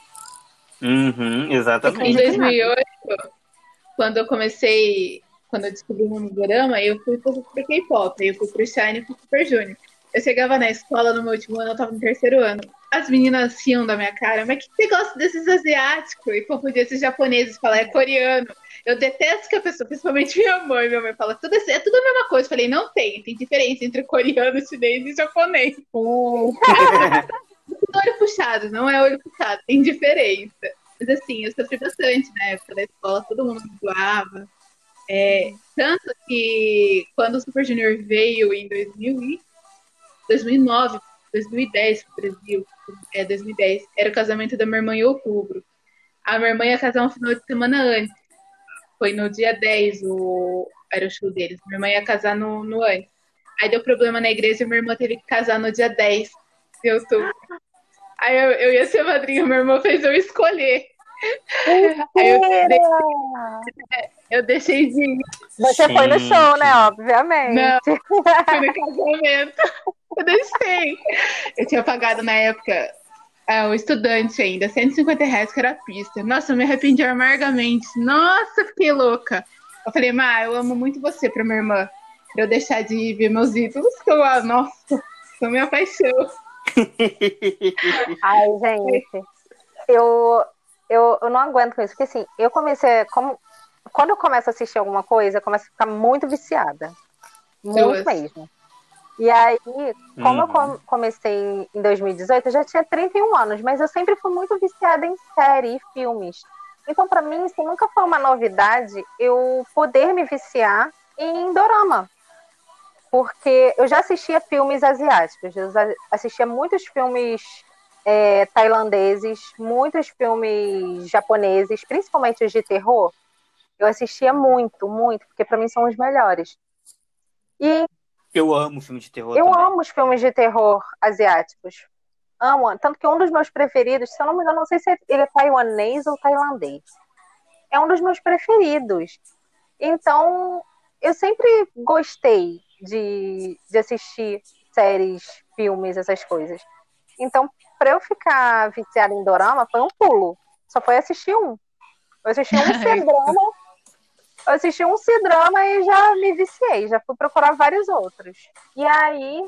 Uhum, exatamente. Em dois mil e oito, quando eu comecei, quando eu descobri o Nigorama, eu fui pro, pro K-pop, eu fui pro Shine e pro Super Junior. Eu chegava na escola no meu último ano, eu tava no terceiro ano. As meninas riam da minha cara, mas que você gosta desses asiáticos? E confundia esses japoneses, falar é coreano. Eu detesto que a pessoa, principalmente minha mãe, minha mãe fala, tudo é, é tudo a mesma coisa. Eu falei, não tem, tem diferença entre coreano, chinês e japonês. Hum. Não é olho puxado, não é olho puxado, tem diferença. Mas assim, eu sofri bastante na época da escola, todo mundo me zoava. É, tanto que quando o Super Junior veio em dois mil e dois mil e nove, dois mil e dez pro Brasil, é, dois mil e dez, era o casamento da minha irmã em outubro. A minha irmã ia casar um final de semana antes. Foi no dia dez, o... era o show deles. Minha irmã ia casar no, no antes. Aí deu problema na igreja e minha irmã teve que casar no dia dez de outubro. Aí eu, eu ia ser madrinha, minha irmã fez eu escolher. Aí eu, de... eu deixei de ir. Você Gente. foi no show, né? Obviamente. Não, fui no casamento. Eu deixei. Eu tinha pagado na época é, o estudante ainda, cento e cinquenta reais que era a pista. Nossa, eu me arrependi amargamente. Nossa, fiquei louca. Eu falei, Má, eu amo muito você pra minha irmã. Pra eu deixar de ver meus ídolos, que eu, ah, nossa, sou minha paixão. Ai, gente, eu, eu, eu não aguento com isso, porque assim, eu comecei, como, quando eu começo a assistir alguma coisa, eu começo a ficar muito viciada, muito Duas. mesmo. E aí, como Uhum. eu com- comecei em dois mil e dezoito, eu já tinha trinta e um anos, mas eu sempre fui muito viciada em série e filmes. Então, pra mim, isso nunca foi uma novidade, eu poder me viciar em dorama. Porque eu já assistia filmes asiáticos, eu já assistia muitos filmes é, tailandeses, muitos filmes japoneses, principalmente os de terror. Eu assistia muito, muito, porque pra mim são os melhores. E Eu amo filme de terror eu também. amo os filmes de terror asiáticos. Amo, tanto que um dos meus preferidos, se eu não me engano, não sei se ele é taiwanês ou tailandês. É um dos meus preferidos. Então, eu sempre gostei de, de assistir séries, filmes, essas coisas. Então, pra eu ficar viciada em dorama, foi um pulo. Só foi assistir um. Eu assisti um C-drama, eu assisti um C-drama e já me viciei. Já fui procurar vários outros. E aí,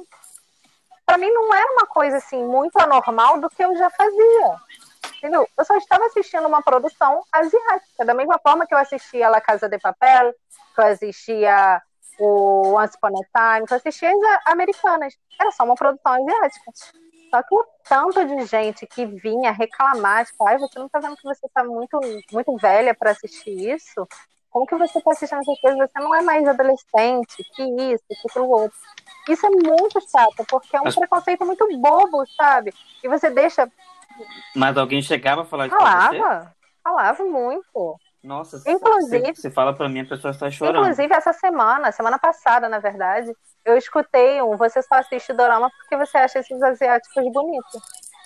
pra mim não era uma coisa assim muito anormal do que eu já fazia. Entendeu? Eu só estava assistindo uma produção asiática, da mesma forma que eu assistia La Casa de Papel, que eu assistia o Once Upon a Time, que eu assistia as americanas. Era só uma produção asiática. Só que o tanto de gente que vinha reclamar, tipo, ai, você não tá vendo que você tá muito, muito velha para assistir isso? Como que você tá assistindo essas coisas? Você não é mais adolescente, que isso, que aquilo outro. Isso é muito chato, porque é um Mas- preconceito muito bobo, sabe? E você deixa... Mas alguém chegava a falar isso pra você? Falava, falava muito. Nossa, Inclusive- você, você fala pra mim, a pessoa está chorando. Inclusive, essa semana, semana passada, na verdade, eu escutei um Você só assiste dorama porque você acha esses asiáticos bonitos.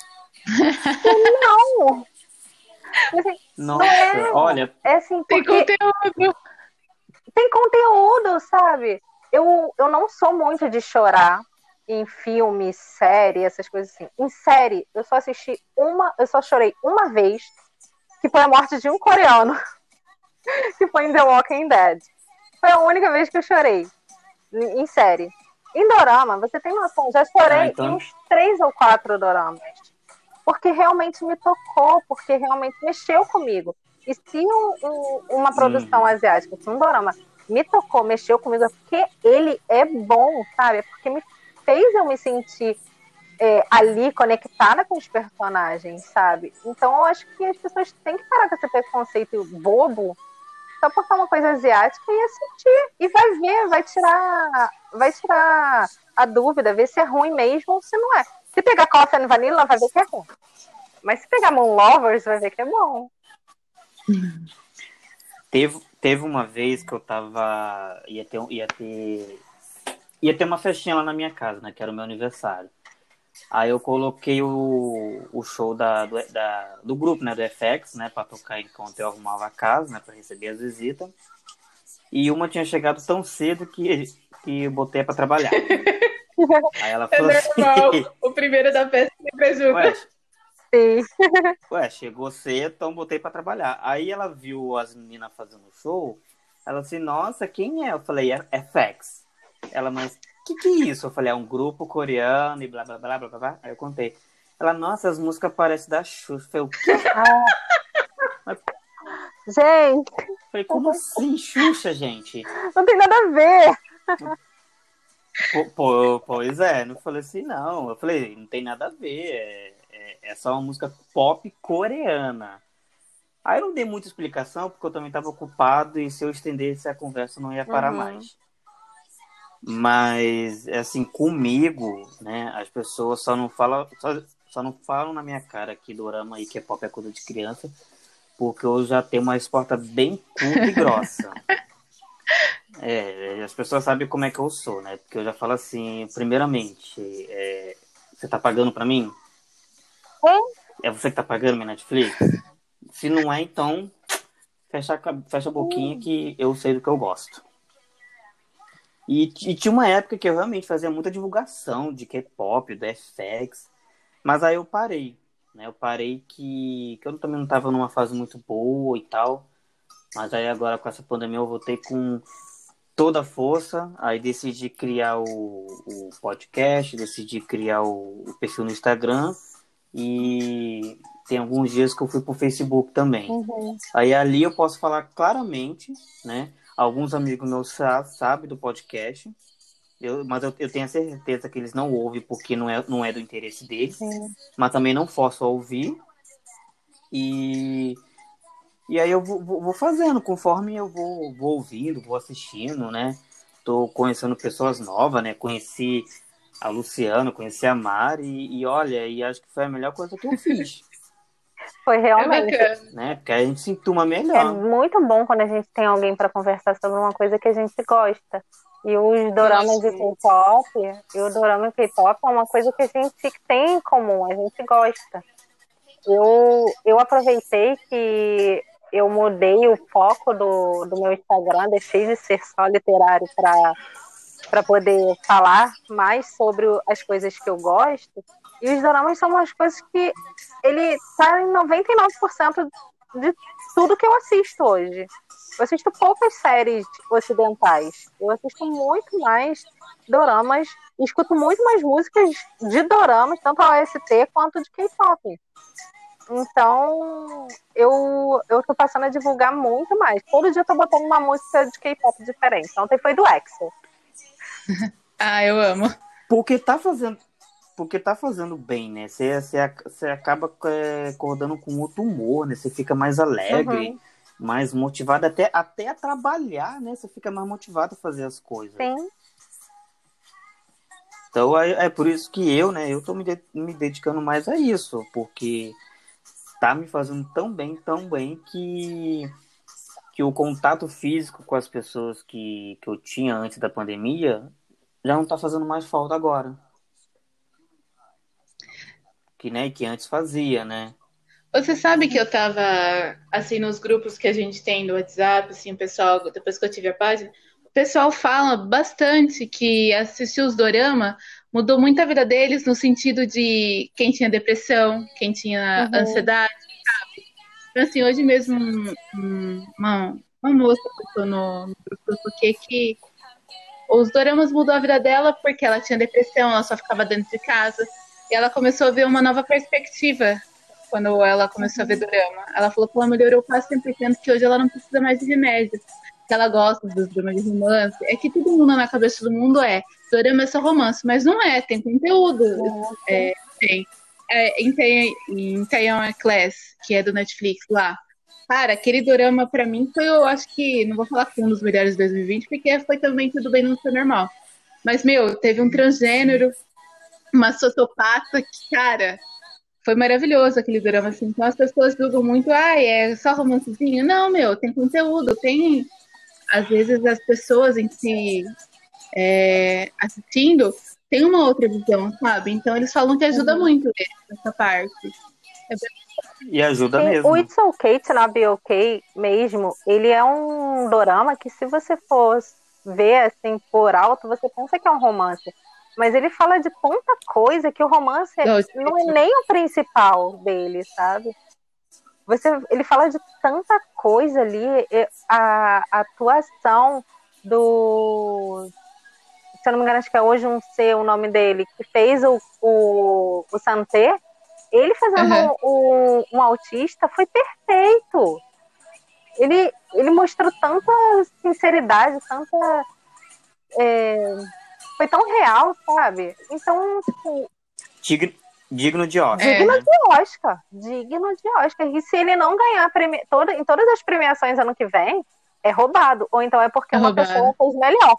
Eu, não! Assim, Nossa, é. olha, é assim, Tem porque conteúdo. tem conteúdo, sabe? Eu, eu não sou muito de chorar em filme, série, essas coisas assim. Em série, eu só assisti uma, eu só chorei uma vez, que foi a morte de um coreano, que foi em The Walking Dead. Foi a única vez que eu chorei em em série. Em dorama, você tem noção, já chorei Ah, então- em uns três ou quatro doramas. Porque realmente me tocou, porque realmente mexeu comigo. E se um- um- uma produção Uhum. asiática, se um dorama me tocou, mexeu comigo, é porque ele é bom, sabe? É porque me fez eu me sentir é, ali conectada com os personagens, sabe? Então eu acho que as pessoas têm que parar com esse preconceito bobo só porque é uma coisa asiática e assistir. E vai ver, vai tirar, vai tirar a dúvida, ver se é ruim mesmo ou se não é. Se pegar Coffee and Vanilla, vai ver que é ruim. Mas se pegar Moon Lovers, vai ver que é bom. Teve, teve uma vez que eu tava. Ia ter, um- ia ter. Ia ter uma festinha lá na minha casa, né? Que era o meu aniversário. Aí eu coloquei o, o show da, do, da- do grupo, né? Do F X, né? Pra tocar enquanto eu arrumava a casa, né? Pra receber as visitas. E uma tinha chegado tão cedo que, que eu botei pra trabalhar. Aí ela É falou normal. assim. O primeiro da festa sempre ajuda. Ué, Sim. Ué, chegou cedo, então botei pra trabalhar. Aí ela viu as meninas fazendo show, ela disse, nossa, quem é? Eu falei, é F X. Ela, mas que que é isso? Eu falei, é um grupo coreano e blá, blá, blá, blá, blá, blá. Aí eu contei. Ela, nossa, as músicas parecem da Xuxa. Eu falei, o quê? Mas, Gente, eu falei, como assim Xuxa, gente? não tem nada a ver. Pô, pô, pois é, não falei assim, não. Eu falei, não tem nada a ver. É, é, é só uma música pop coreana. Aí eu não dei muita explicação, porque eu também estava ocupado e se eu estendesse a conversa não ia parar Uhum. mais. Mas, assim, comigo, né, as pessoas só não falam, só, só não falam na minha cara que dorama e K-pop é coisa de criança, porque eu já tenho uma resposta bem curta e grossa. É, as pessoas sabem como é que eu sou, né? Porque eu já falo assim, primeiramente, é, você tá pagando pra mim? É você que tá pagando minha Netflix? Se não é, então fecha, a- fecha a boquinha que eu sei do que eu gosto. E, e tinha uma época que eu realmente fazia muita divulgação de K-pop, do F X, mas aí eu parei, né? Eu parei que, que eu também não tava numa fase muito boa e tal, mas aí agora com essa pandemia eu voltei com toda a força, aí decidi criar o, o podcast, decidi criar o, o perfil no Instagram e tem alguns dias que eu fui pro Facebook também. Uhum. Aí ali eu posso falar claramente, né? Alguns amigos meus sa- sabem do podcast, eu, mas eu, eu tenho a certeza que eles não ouvem porque não é, não é do interesse deles, Sim. mas também não forço a ouvir. E, e aí eu vou, vou, vou fazendo, conforme eu vou, vou ouvindo, vou assistindo, né? Tô conhecendo pessoas novas, né? Conheci a Luciana, conheci a Mari e, e olha, e acho que foi a melhor coisa que eu fiz, Foi É realmente. bacana. né? Porque a gente se entuma É melhor. muito bom quando a gente tem alguém para conversar sobre uma coisa que a gente gosta. E os doramas Nossa, de K-pop, e o dorama e K-pop é uma coisa que a gente tem em comum, a gente gosta. Eu, eu aproveitei que eu mudei o foco do, do meu Instagram, deixei de ser só literário para para poder falar mais sobre as coisas que eu gosto. E os doramas são umas coisas que ele tá em noventa e nove por cento de tudo que eu assisto hoje. Eu assisto poucas séries ocidentais. Eu assisto muito mais doramas e escuto muito mais músicas de doramas, tanto O S T quanto de K-pop. Então, eu, eu tô passando a divulgar muito mais. Todo dia eu tô botando uma música de K-pop diferente. Ontem foi do EXO. ah, eu amo. Porque tá fazendo, porque tá fazendo bem, né? Você, você, ac- você acaba é, acordando com outro humor, né? Você fica mais alegre, Uhum. mais motivado até, até a trabalhar, né? Você fica mais motivado a fazer as coisas. Sim. Então é, é por isso que eu, né? Eu tô me, de- me dedicando mais a isso, porque tá me fazendo tão bem, tão bem que que o contato físico com as pessoas que, que eu tinha antes da pandemia já não tá fazendo mais falta agora. Que, né, que antes fazia, né? Você sabe que eu tava, assim, nos grupos que a gente tem no WhatsApp, assim, o pessoal, depois que eu tive a página, o pessoal fala bastante que assistir os dorama mudou muito a vida deles no sentido de quem tinha depressão, quem tinha Uhum. ansiedade. Então, assim, hoje mesmo um- um- uma, uma moça postou no, no grupo porque que os doramas mudou a vida dela porque ela tinha depressão, ela só ficava dentro de casa. E ela começou a ver uma nova perspectiva quando ela começou a ver dorama. Ela falou que ela melhorou quase cem por cento, que hoje ela não precisa mais de remédio. Que ela gosta dos dramas de romance. É que todo mundo na cabeça do mundo é dorama é só romance, mas não é, tem conteúdo. É, tem. É, em Tae- em Taeyong Class, que é do Netflix lá. Cara, aquele dorama pra mim foi, eu acho que, não vou falar que foi um dos melhores de dois mil e vinte, porque foi também tudo bem no seu normal. Mas, meu, teve um transgênero, uma sociopata que, cara, foi maravilhoso aquele drama, assim. Então as pessoas julgam muito, ah, é só romancezinho. Não, meu, tem conteúdo, tem. Às vezes as pessoas em si é, assistindo tem uma outra visão, sabe? Então eles falam que ajuda Uhum. muito essa parte. É bem- E ajuda Sim, o mesmo. It's Okay to Not Be Okay mesmo, ele é um dorama que se você for ver assim por alto, você pensa que é um romance. Mas ele fala de tanta coisa que o romance não é nem o principal dele, sabe? Você, ele fala de tanta coisa ali, e a, a atuação do se eu não me engano, acho que é hoje um C o nome dele, que fez o, o, o Santé, ele fazendo Aham. um, um, um autista foi perfeito. Ele, ele mostrou tanta sinceridade, tanta. é, foi tão real, sabe? Então, tipo, Digno, digno de Oscar, É. digno né? de Oscar. Digno de Oscar. E se ele não ganhar premi... toda, em todas as premiações ano que vem, é roubado. Ou então é porque É uma roubado. pessoa fez melhor.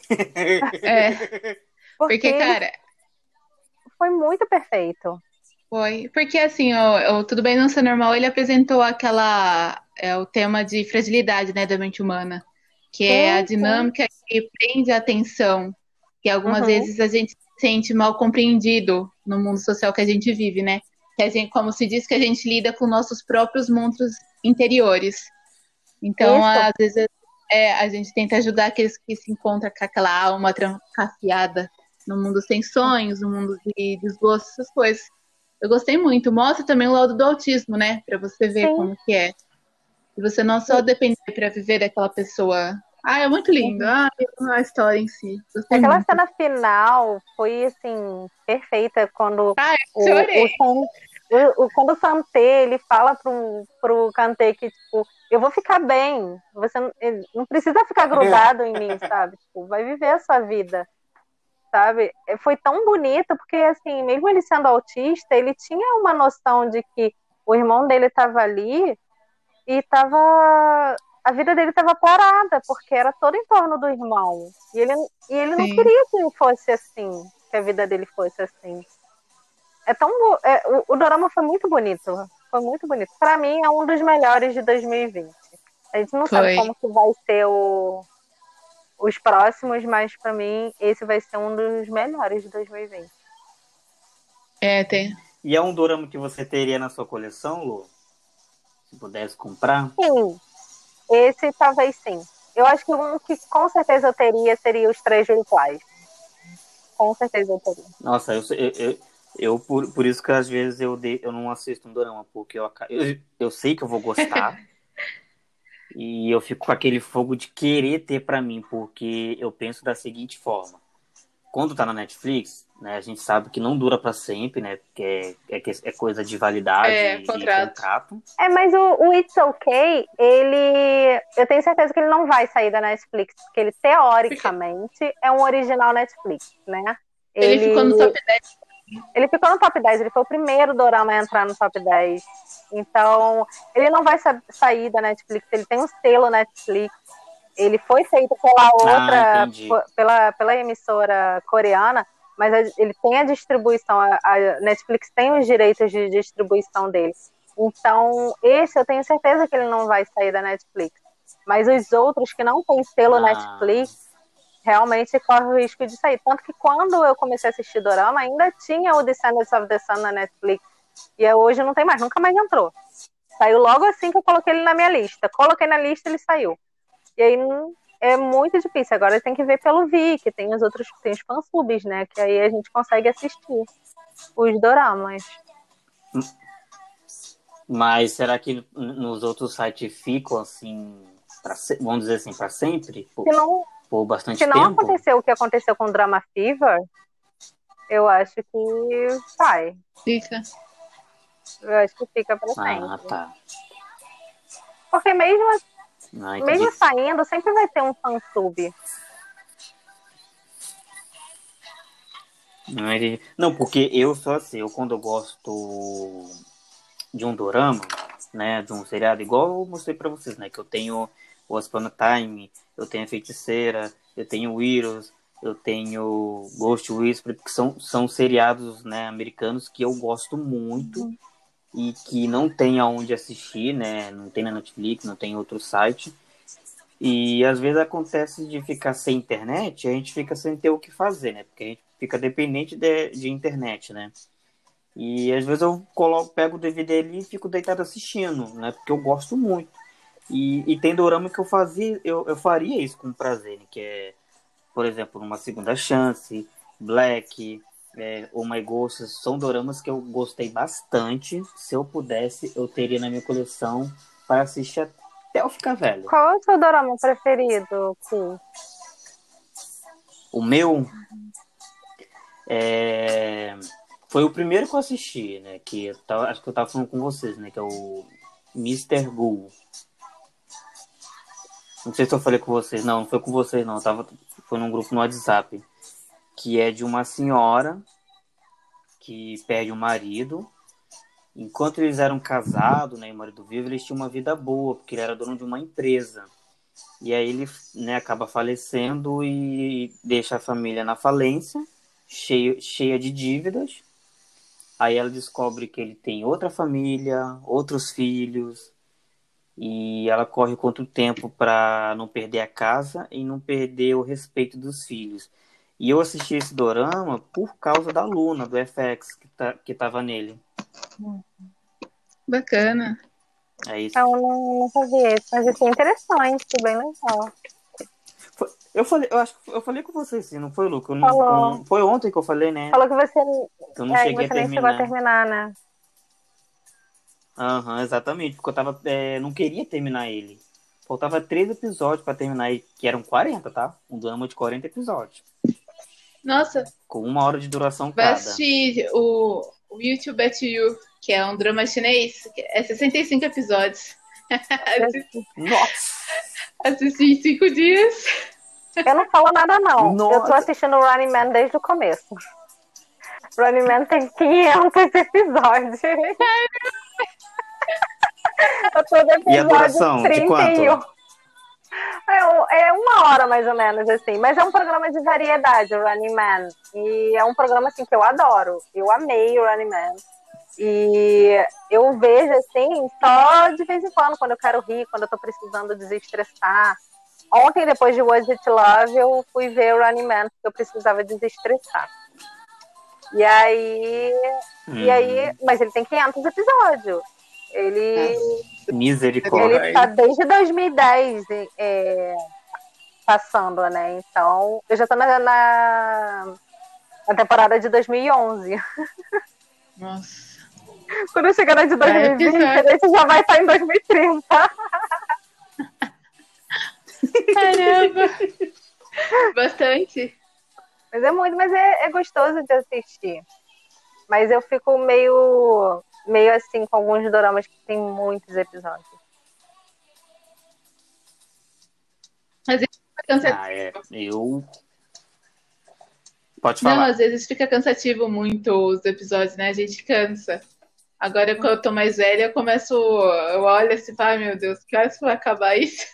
É. Porque Porque, ele cara, foi muito perfeito. foi. Porque assim, o, o Tudo Bem Não Ser Normal, ele apresentou aquela. É, o tema de fragilidade, né, da mente humana. Que é a Sim, sim. dinâmica que prende a atenção. Que algumas Uhum. vezes a gente se sente mal compreendido no mundo social que a gente vive, né? Que a gente, como se diz, que a gente lida com nossos próprios monstros interiores. Então, Isso. às vezes, é, a gente tenta ajudar aqueles que se encontram com aquela alma trancafiada no mundo sem sonhos, no mundo de desgosto, essas coisas. Eu gostei muito. Mostra também o lado do autismo, né? Pra você ver Sim. como que é. E você não só depender pra viver daquela pessoa. Ah, é muito lindo. Uhum. Ah, a história em si. Gostei Aquela muito. cena final foi, assim, perfeita. Quando Ah, eu o, o, chorei. Sam- o, o- quando o Santé, ele fala pro, pro Kanté que, tipo, eu vou ficar bem. Você não, ele não precisa ficar grudado em mim, sabe? Tipo, vai viver a sua vida, sabe? Foi tão bonito, porque, assim, mesmo ele sendo autista, ele tinha uma noção de que o irmão dele estava ali e tava a vida dele estava parada, porque era todo em torno do irmão. E ele, e ele não Sim, queria que fosse assim, que a vida dele fosse assim. É tão é, o, o dorama foi muito bonito, foi muito bonito. Para mim é um dos melhores de dois mil e vinte. A gente não sabe foi. como que vai ser o, os próximos, mas para mim esse vai ser um dos melhores de dois mil e vinte. É, tem. E é um dorama que você teria na sua coleção, Lu? Se pudesse comprar? Sim, esse talvez sim. Eu acho que um que com certeza eu teria seria os Três Rituais. Com certeza eu teria. Nossa, eu, eu, eu, eu por, por isso que às vezes eu, de, eu não assisto um dorama, porque eu, aca- eu, eu sei que eu vou gostar e eu fico com aquele fogo de querer ter pra mim, porque eu penso da seguinte forma. Quando tá na Netflix, né, a gente sabe que não dura pra sempre, né, porque é, é, é coisa de validade É, e, e contrato. contrato. É, mas o, o It's Okay, ele. Eu tenho certeza que ele não vai sair da Netflix, porque ele, Porque teoricamente, é um original Netflix, né? ele ficou no Ele, top dez. ele ficou no top dez, ele foi o primeiro dorama a entrar no top dez. Então, ele não vai sa- sair da Netflix, ele tem um selo Netflix. Ele foi feito pela Ah, outra, entendi. pela, pela emissora coreana, mas a- ele tem a distribuição, a, a Netflix tem os direitos de distribuição dele. Então, esse eu tenho certeza que ele não vai sair da Netflix. Mas os outros que não têm selo Ah, Netflix, realmente corre o risco de sair. Tanto que quando eu comecei a assistir Dorama, ainda tinha o Descendants of the Sun na Netflix. E hoje não tem mais, nunca mais entrou. Saiu logo assim que eu coloquei ele na minha lista. Coloquei na lista, ele saiu. E aí é muito difícil. Agora tem que ver pelo Viki, tem os outros, tem os fansubs, né? Que aí a gente consegue assistir os doramas. mas será que nos outros sites ficam assim, pra, vamos dizer assim, para sempre? Por, Se não, por se bastante não tempo? aconteceu o que aconteceu com o Drama Fever, eu acho que vai. Fica. Eu acho que fica pra Ah, sempre. tá. Porque mesmo, Ah, mesmo entendi. saindo, sempre vai ter um fansub. Não, entendi. Não, porque eu só assim, eu quando eu gosto de um dorama, né, de um seriado, igual eu mostrei pra vocês, né, que eu tenho o Once Upon a Time, eu tenho a Feiticeira, eu tenho o Heroes, eu tenho Ghost Whisperer, que são, são seriados, né, americanos que eu gosto muito e que não tem aonde assistir, né, não tem na Netflix, não tem em outro site. E às vezes acontece de ficar sem internet, a gente fica sem ter o que fazer, né? Porque a gente fica dependente de, de internet, né? E às vezes eu coloco, pego o D V D ali e fico deitado assistindo, né? Porque eu gosto muito. E, e tem dorama que eu fazia, eu, eu faria isso com prazer, né? Que é, por exemplo, Uma Segunda Chance, Black, é, Oh My Ghost, são doramas que eu gostei bastante. Se eu pudesse, eu teria na minha coleção para assistir até eu ficar velho. Qual é o seu dorama preferido, Ku? O meu é, foi o primeiro que eu assisti, né? Que eu tava, acho que eu tava falando com vocês, né? Que é o mister Ghoul. Não sei se eu falei com vocês. Não, não foi com vocês, não. Eu tava, foi num grupo no WhatsApp. Que é de uma senhora que perde o marido. Enquanto eles eram casados, né, e o marido vivo, eles tinham uma vida boa, porque ele era dono de uma empresa. E aí ele, né, acaba falecendo e deixa a família na falência, cheia, cheia de dívidas. Aí ela descobre que ele tem outra família, outros filhos, e ela corre contra o tempo para não perder a casa e não perder o respeito dos filhos. E eu assisti esse dorama por causa da Luna, do F X, que, tá, que tava nele. Bacana. É isso. Eu não, nunca vi esse, mas achei interessante, bem legal. Foi, eu, falei, eu acho que eu falei com vocês, sim, não foi, Luca? Eu não, Falou. não, foi ontem que eu falei, né? Falou que você, Eu não é, cheguei você a nem chegou a terminar. terminar, né? Aham, exatamente, porque eu tava, é, não queria terminar ele. Faltava três episódios pra terminar ele, que eram quarenta, tá? Um drama de quarenta episódios. Nossa, Com uma hora de duração vai cada. assistir o, o YouTube at You, que é um drama chinês. Que é sessenta e cinco episódios. Assisti- Nossa! Assisti em cinco dias. Eu não falo nada, não. Nossa. Eu tô assistindo o Running Man desde o começo. Running Man tem quinhentos episódios. Eu tô no episódio E a duração, de trinta e um. quanto? É, é uma hora, mais ou menos, assim. Mas é um programa de variedade, o Running Man. E é um programa, assim, que eu adoro. Eu amei o Running Man. E eu vejo, assim, só de vez em quando, quando eu quero rir, quando eu tô precisando desestressar. Ontem, depois de Was It Love, eu fui ver o Running Man, porque eu precisava desestressar. E aí... Hum. E aí... Mas ele tem quinhentos episódios. Ele... Misericórdia. Ele tá desde dois mil e dez é, passando, né? Então, eu já tô na, na, na temporada de dois mil e onze. Nossa. Quando eu chegar na de dois mil e vinte, É, esse já vai estar em dois mil e trinta. Caramba! Bastante. Mas é muito, mas é, é gostoso de assistir. Mas eu fico meio, meio assim com alguns doramas que tem muitos episódios. Às vezes fica cansativo. Ah, é. Eu... Pode Não, falar. às vezes fica cansativo muito os episódios, né? A gente cansa. Agora, quando eu tô mais velha, eu começo... Eu olho assim e falo, meu Deus, que horas que vai acabar isso?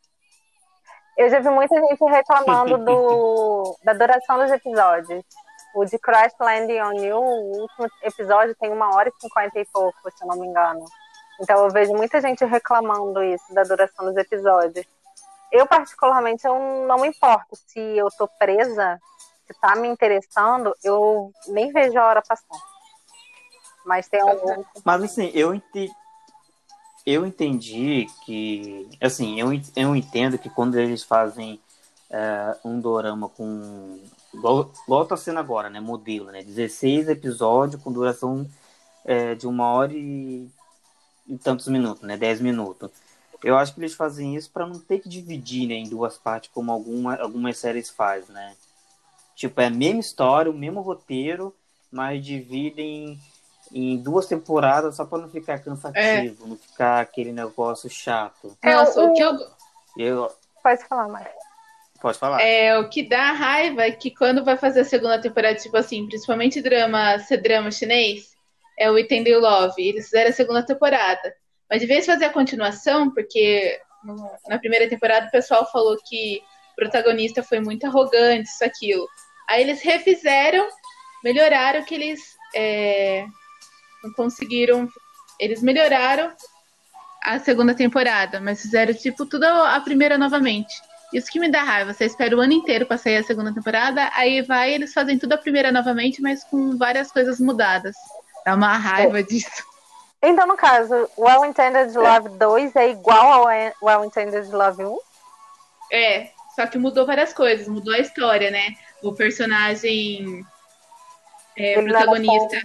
Eu já vi muita gente reclamando do, da duração dos episódios. O de Crash Landing on You, o último episódio tem uma hora e cinquenta e pouco, se eu não me engano. Então eu vejo muita gente reclamando isso, da duração dos episódios. Eu, particularmente, eu não me importo. Se eu tô presa, se tá me interessando, eu nem vejo a hora passar. Mas tem algum... Mas assim, eu entendi, eu entendi que, assim, eu, eu entendo que quando eles fazem é, um dorama com, igual, igual tá sendo agora, né, modelo, né, dezesseis episódios com duração é, de uma hora e, e tantos minutos, né, dez minutos. Eu acho que eles fazem isso para não ter que dividir, né, em duas partes, como alguma, algumas séries faz, né. Tipo, é a mesma história, o mesmo roteiro, mas dividem em duas temporadas só para não ficar cansativo, é. não ficar aquele negócio chato. Nossa, é, o que eu... eu... Pode falar, mais. Pode falar. É, o que dá raiva é que quando vai fazer a segunda temporada, tipo assim, principalmente drama, ser drama chinês, é o It and You Love. Eles fizeram a segunda temporada. Mas de vez de fazer a continuação, porque no, na primeira temporada o pessoal falou que o protagonista foi muito arrogante, isso, aquilo. Aí eles refizeram, melhoraram que eles... É... não conseguiram, eles melhoraram a segunda temporada, mas fizeram tipo tudo a primeira novamente. Isso que me dá raiva, você espera o ano inteiro pra sair a segunda temporada, aí vai eles fazem tudo a primeira novamente, mas com várias coisas mudadas. Dá uma raiva é. disso. Então, no caso, Well Intended Love dois é igual ao Well Intended Love um? É, só que mudou várias coisas, mudou a história, né? O personagem é, protagonista...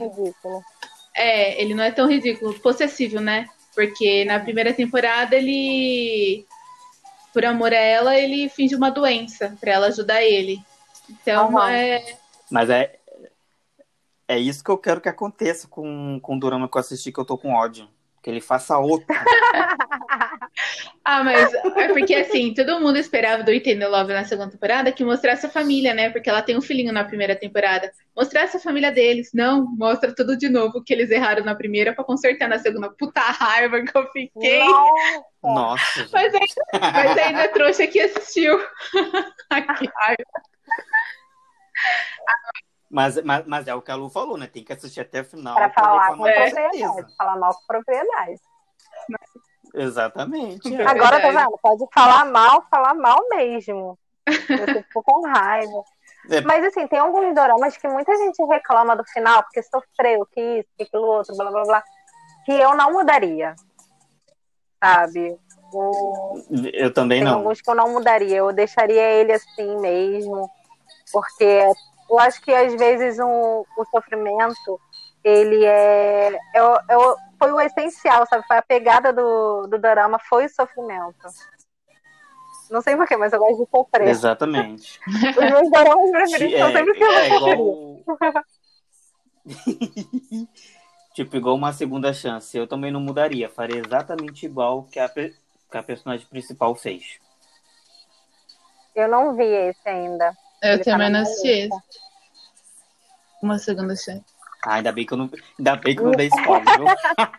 É, ele não é tão ridículo, possessivo, né? Porque na primeira temporada ele, por amor a ela, ele finge uma doença pra ela ajudar ele. Então, Aham. é... Mas é, é isso que eu quero que aconteça com, com o dorama que eu assisti, que eu tô com ódio. Que ele faça outro. Ah, mas é porque assim, todo mundo esperava do It and Love na segunda temporada que mostrasse a família, né? Porque ela tem um filhinho na primeira temporada. Mostrasse a família deles. Não, mostra tudo de novo que eles erraram na primeira pra consertar na segunda. Puta raiva que eu fiquei. Nossa! Nossa, Mas, gente. ainda, mas ainda trouxe aqui assistiu. Que raiva. Mas, mas, mas é o que a Lu falou, né? Tem que assistir até o final Para pra falar com reclamar com propriedade. certeza. Falar mal com propriedade. Exatamente. Com É. Agora, tá Verdade. vendo? Pode falar mal, falar mal mesmo. Você ficou com raiva. É, Mas, assim, tem alguns doramas que muita gente reclama do final, porque sofreu, que isso, que aquilo outro, blá, blá, blá, que eu não mudaria, sabe? O- eu também Tem não. alguns que eu não mudaria, eu deixaria ele assim mesmo, porque eu acho que, às vezes, um, o sofrimento, ele é, é, o- é o- foi o essencial, sabe? Foi a pegada do, do dorama, foi o sofrimento. Não sei porquê, mas eu gosto de sofrer. Exatamente. Os meus doramas Ti- preferidos são É, sempre que eu é vou sofrer. igual. Tipo, igual uma segunda chance. Eu também não mudaria. Faria exatamente igual que a, pe- que a personagem principal fez. Eu não vi esse ainda. Eu Ele tá também na não minha assisti lista. esse. Uma segunda chance. Ah, ainda bem que eu não, ainda bem que eu não dei spoiler, viu?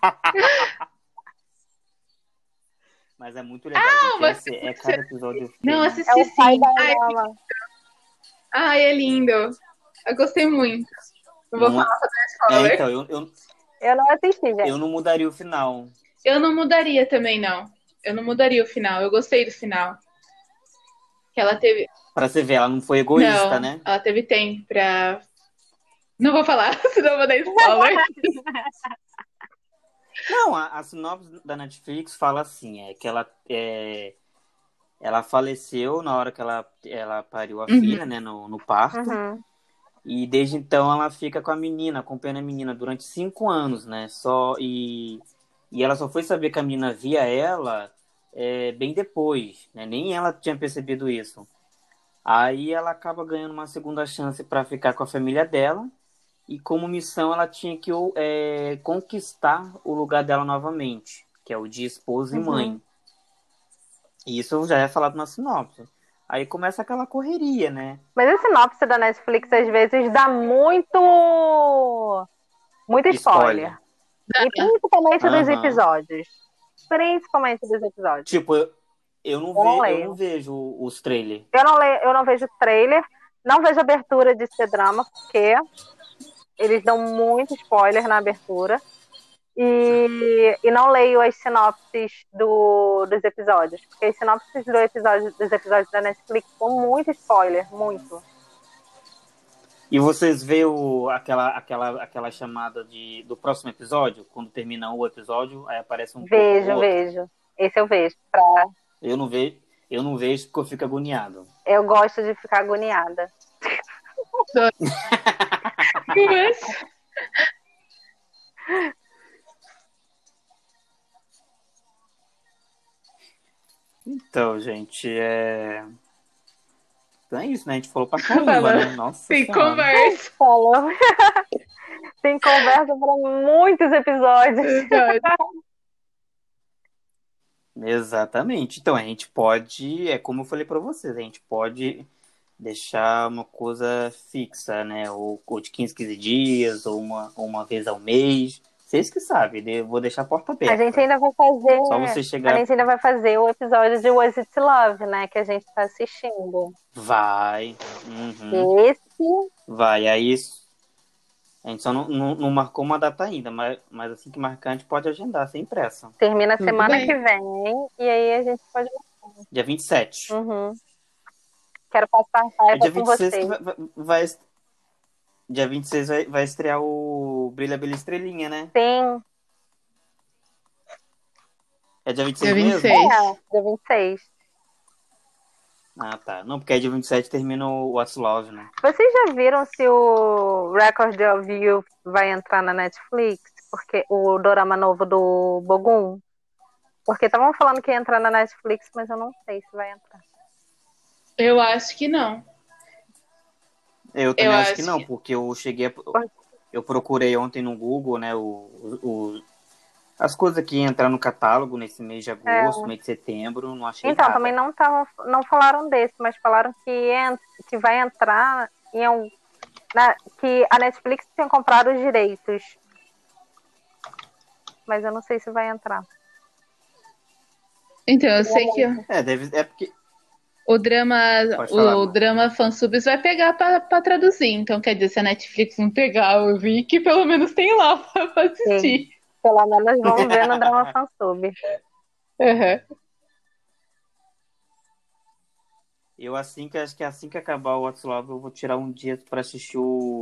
Mas é muito legal, Ah, gente. uma Esse, é segunda cada chance. episódio eu Não, fiquei. É assisti o pai sim. da Ai, Lama. ai, é lindo. Eu gostei muito. Não vou Não falar é, pra dar é, spoiler. então, eu, eu, Eu não assisti, eu gente. não mudaria o final. Eu não mudaria também, não. Eu não mudaria o final. Eu gostei do final. Que ela teve. Pra você ver, ela não foi egoísta, Não, né? ela teve tempo pra. Não vou falar, senão eu vou dar spoiler. Não, a, a sinopse da Netflix fala assim, é que ela, é, ela faleceu na hora que ela, ela pariu a Uhum. filha, né, no, no parto. Uhum. E desde então ela fica com a menina, acompanhando a menina durante cinco anos, né? Só, e, e ela só foi saber que a menina via ela é, bem depois, né? Nem ela tinha percebido isso. Aí ela acaba ganhando uma segunda chance para ficar com a família dela. E como missão ela tinha que é, conquistar o lugar dela novamente, que é o de esposa e mãe. Uhum. E isso já é falado na sinopse. Aí começa aquela correria, né? Mas a sinopse da Netflix às vezes dá muito. Muito spoiler. Spoiler. E principalmente dos Aham. episódios. Principalmente dos episódios. Tipo, eu, eu, não Eu não ve, eu não leio. vejo os trailers. Eu não, leio, eu não vejo trailer, não vejo abertura de C-Drama, porque eles dão muito spoiler na abertura. E, e não leio as sinopses do, dos episódios, porque as sinopses do episódio, dos episódios da Netflix são muito spoiler, muito. E vocês vê o, aquela, aquela, aquela chamada de, do próximo episódio? Quando termina o episódio, aí aparece um pouco o Vejo, outro. vejo. Esse eu vejo. Pra... Eu não vejo, eu não vejo porque eu fico agoniado. Eu gosto de ficar agoniada. Mas... Então, gente, é... Então é isso, né? A gente falou pra caramba, né? Nossa Tem Senhora. conversa. Falou. Tem conversa para muitos episódios. Verdade. Exatamente. Então a gente pode, é como eu falei pra vocês, a gente pode deixar uma coisa fixa, né? Ou, ou de quinze, quinze dias, ou uma, ou uma vez ao mês. Vocês que sabem, eu vou deixar a porta A aberta. gente ainda vai fazer. Só você A chegar. gente ainda vai fazer o episódio de Was It Love, né? Que a gente tá assistindo. Vai. Uhum. Esse. Vai. Aí a gente só não, não, não marcou uma data ainda, mas, mas assim que marcar, a gente pode agendar, sem pressa. Termina Tudo semana bem. que vem. E aí a gente pode. Dia vinte e sete. Uhum. Quero passar É raiva dia com vinte e seis que vocês. vai, vai, dia vinte e seis vai, vai estrear o Brilha Bela Estrelinha, né? Sim. É dia vinte e seis Dia mesmo? vinte e seis. É, dia vinte e seis. Ah, tá. Não, porque aí dia vinte e sete termina o What's Love, né? Vocês já viram se o Record of You vai entrar na Netflix? Porque o dorama novo do Bogum? Porque estavam falando que ia entrar na Netflix, mas eu não sei se vai entrar. Eu acho que não. Eu Eu também acho que acho não, que. porque eu cheguei a... Eu procurei ontem no Google, né, o, o, as coisas que iam entrar no catálogo nesse mês de agosto, É, mês de setembro, não achei então, também nada. não, tavam, não falaram desse, mas falaram que, en- que vai entrar em um, na- que a Netflix tinha comprado os direitos, mas eu não sei se vai entrar. Então, eu Queria sei que muito. É, deve, é porque... o drama, Pode falar, o mano. drama fansubs vai pegar pra, pra traduzir. Então, quer dizer, se a Netflix não pegar, eu vi que pelo menos tem lá pra, pra Sim. assistir. Pelo menos vamos ver no Drama Fansub. Uhum. Eu assim que acho que assim que acabar o What's Love, eu vou tirar um dia pra assistir o,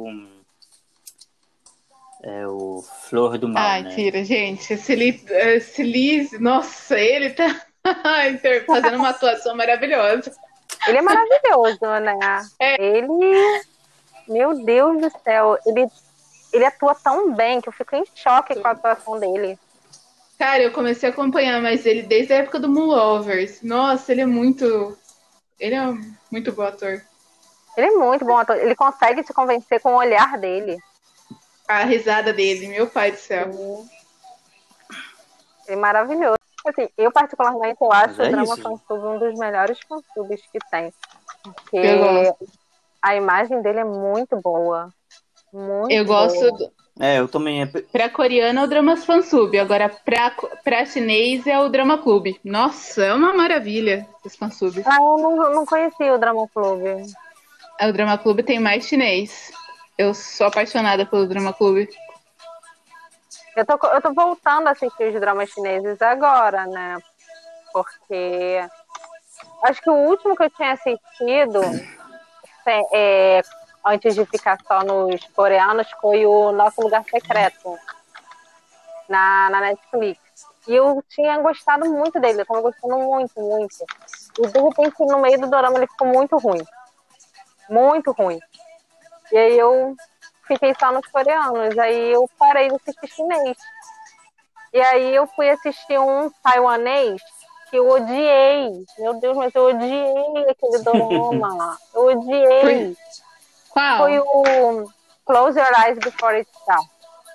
é, o Flor do Mal, Ai, né? tira, gente. Esse, Li, esse Liz, nossa, ele tá inter- fazendo uma atuação maravilhosa. Ele é maravilhoso, né? É, Ele, meu Deus do céu, ele, ele atua tão bem que eu fico em choque com a atuação dele. cara, eu comecei a acompanhar mais ele desde a época do Moonlovers. Nossa, ele é muito. Ele é muito bom ator. Ele é muito bom ator, ele consegue te convencer com o olhar dele. A risada dele, meu pai do céu. Sim. Ele é maravilhoso. Assim, eu particularmente eu Mas acho o é Drama isso, gente. Fansub um dos melhores fansubs que tem. Eu Porque gosto. a imagem dele é muito boa. Muito Eu gosto. boa. do- É, eu também. É... Pra coreano é o drama fansub, agora pra, pra chinês é o drama clube. Nossa, é uma maravilha esse fansub. Ah, eu não, não conhecia o Drama Clube. O drama clube tem mais chinês. Eu sou apaixonada pelo drama clube. Eu tô, eu tô voltando a assistir os dramas chineses agora, né? Porque acho que o último que eu tinha assistido é, antes de ficar só nos coreanos foi o Nosso Lugar Secreto na, na Netflix. E eu tinha gostado muito dele, eu tava gostando muito, muito. E de repente, no meio do dorama, ele ficou muito ruim. Muito ruim. E aí eu fiquei só nos coreanos. Aí eu parei de assistir chinês. E aí eu fui assistir um taiwanês que eu odiei. Meu Deus, mas eu odiei aquele dorama. Eu Por... odiei. Foi Qual? o Close Your Eyes Before It Starts.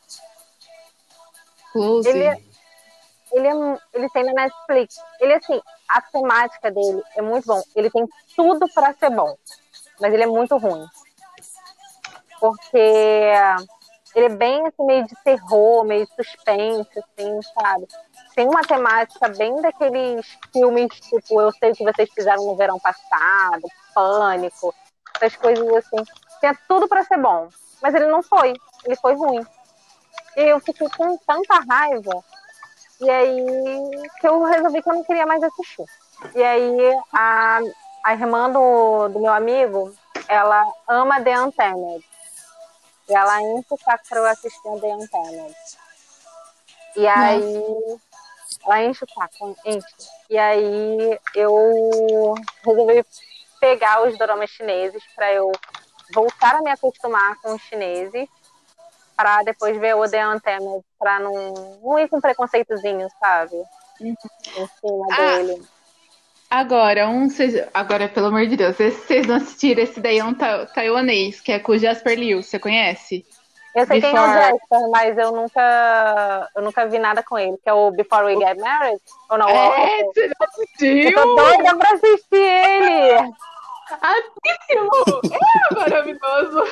Close. Ele, ele, é, ele tem na Netflix. Ele, assim, a temática dele é muito bom. Ele tem tudo para ser bom, mas ele é muito ruim. Porque ele é bem, assim, meio de terror, meio de suspense, assim, sabe? Tem uma temática bem daqueles filmes, tipo, Eu Sei O Que Vocês Fizeram no Verão Passado, Pânico, essas coisas assim. Tinha tudo para ser bom, mas ele não foi. Ele foi ruim. E eu fiquei com tanta raiva. E aí que eu resolvi que eu não queria mais assistir. E aí a, a irmã do, do meu amigo, ela ama The Untamed. E ela enche o saco pra eu assistir a The Untamed. E Nossa. aí ela enche o saco, enche. E aí eu resolvi pegar os doramas chineses pra eu voltar a me acostumar com os chineses, para depois ver o The Untamed, para não, não ir com preconceitozinho, sabe? Em cima Ah, dele. agora, um. Cês- Agora, pelo amor de Deus, esse- vocês não assistiram esse daí é um ta- taiwanês, que é com o Jasper Liu, você conhece? Eu sei quem é o Before. Jasper, mas eu nunca, eu nunca vi nada com ele, que é o Before We Get Married. Ou não, eu É, tô, você não eu assistiu? tô doida pra assistir ele. Assistiu! É maravilhoso!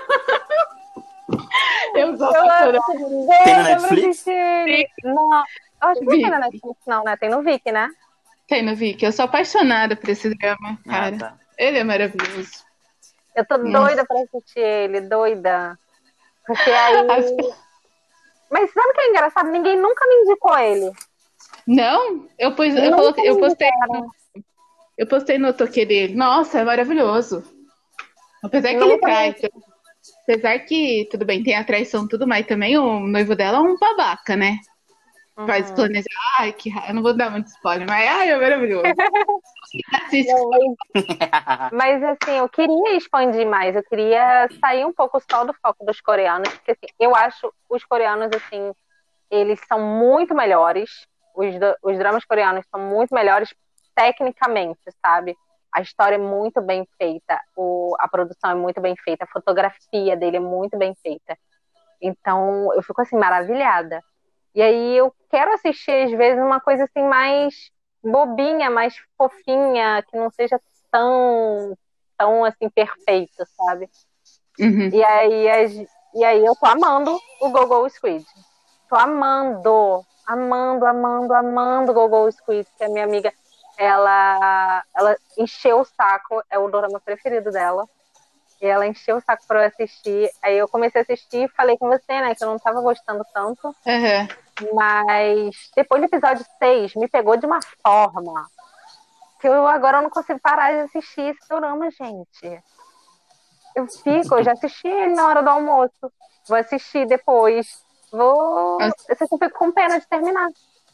Eu sou Eu apaixonada. tô Tem na doida pra Netflix? assistir ele. Não, eu acho que não tem na Vic. Netflix, não, né? Tem no Viki, né? Tem no Vic. Eu sou apaixonada por esse drama, Ah, cara. tá. Ele é maravilhoso. Eu tô Nossa. doida pra assistir ele, doida. Porque aí. As- Mas sabe o que é engraçado? Ninguém nunca me indicou ele. Não? Eu, pus, eu, Nunca coloquei, me eu, postei, indicaram. eu postei no toque dele. Nossa, é maravilhoso. Apesar que ele Nunca trai. me... Apesar que, tudo bem, tem a traição e tudo, mas também o noivo dela é um babaca, né? Faz Uhum. planejar. Ai, que ra... Eu não vou dar muito spoiler, mas ai, é maravilhoso. Assiste. Não, mas, mas, assim, eu queria expandir mais. Eu queria sair um pouco só do foco dos coreanos. Porque assim, eu acho os coreanos, assim, eles são muito melhores. Os, os dramas coreanos são muito melhores tecnicamente, sabe? A história é muito bem feita, o, a produção é muito bem feita, a fotografia dele é muito bem feita. Então, eu fico assim, maravilhada. E aí eu quero assistir, às vezes, uma coisa assim mais bobinha, mais fofinha, que não seja tão, tão assim, perfeita, sabe? Uhum. E aí, as- e aí eu tô amando o Go-Go Squid. Tô amando, amando, amando, amando o Go-Go Squid, que a minha amiga, ela, ela encheu o saco, é o dorama preferido dela. E ela encheu o saco pra eu assistir. Aí eu comecei a assistir e falei com você, né, que eu não tava gostando tanto. Uhum. Mas depois do episódio seis, me pegou de uma forma que eu agora não consigo parar de assistir esse dorama, gente. Eu fico, eu já assisti ele na hora do almoço. Vou assistir depois. Vou. Nossa. Eu sei que eu fico com pena de terminar.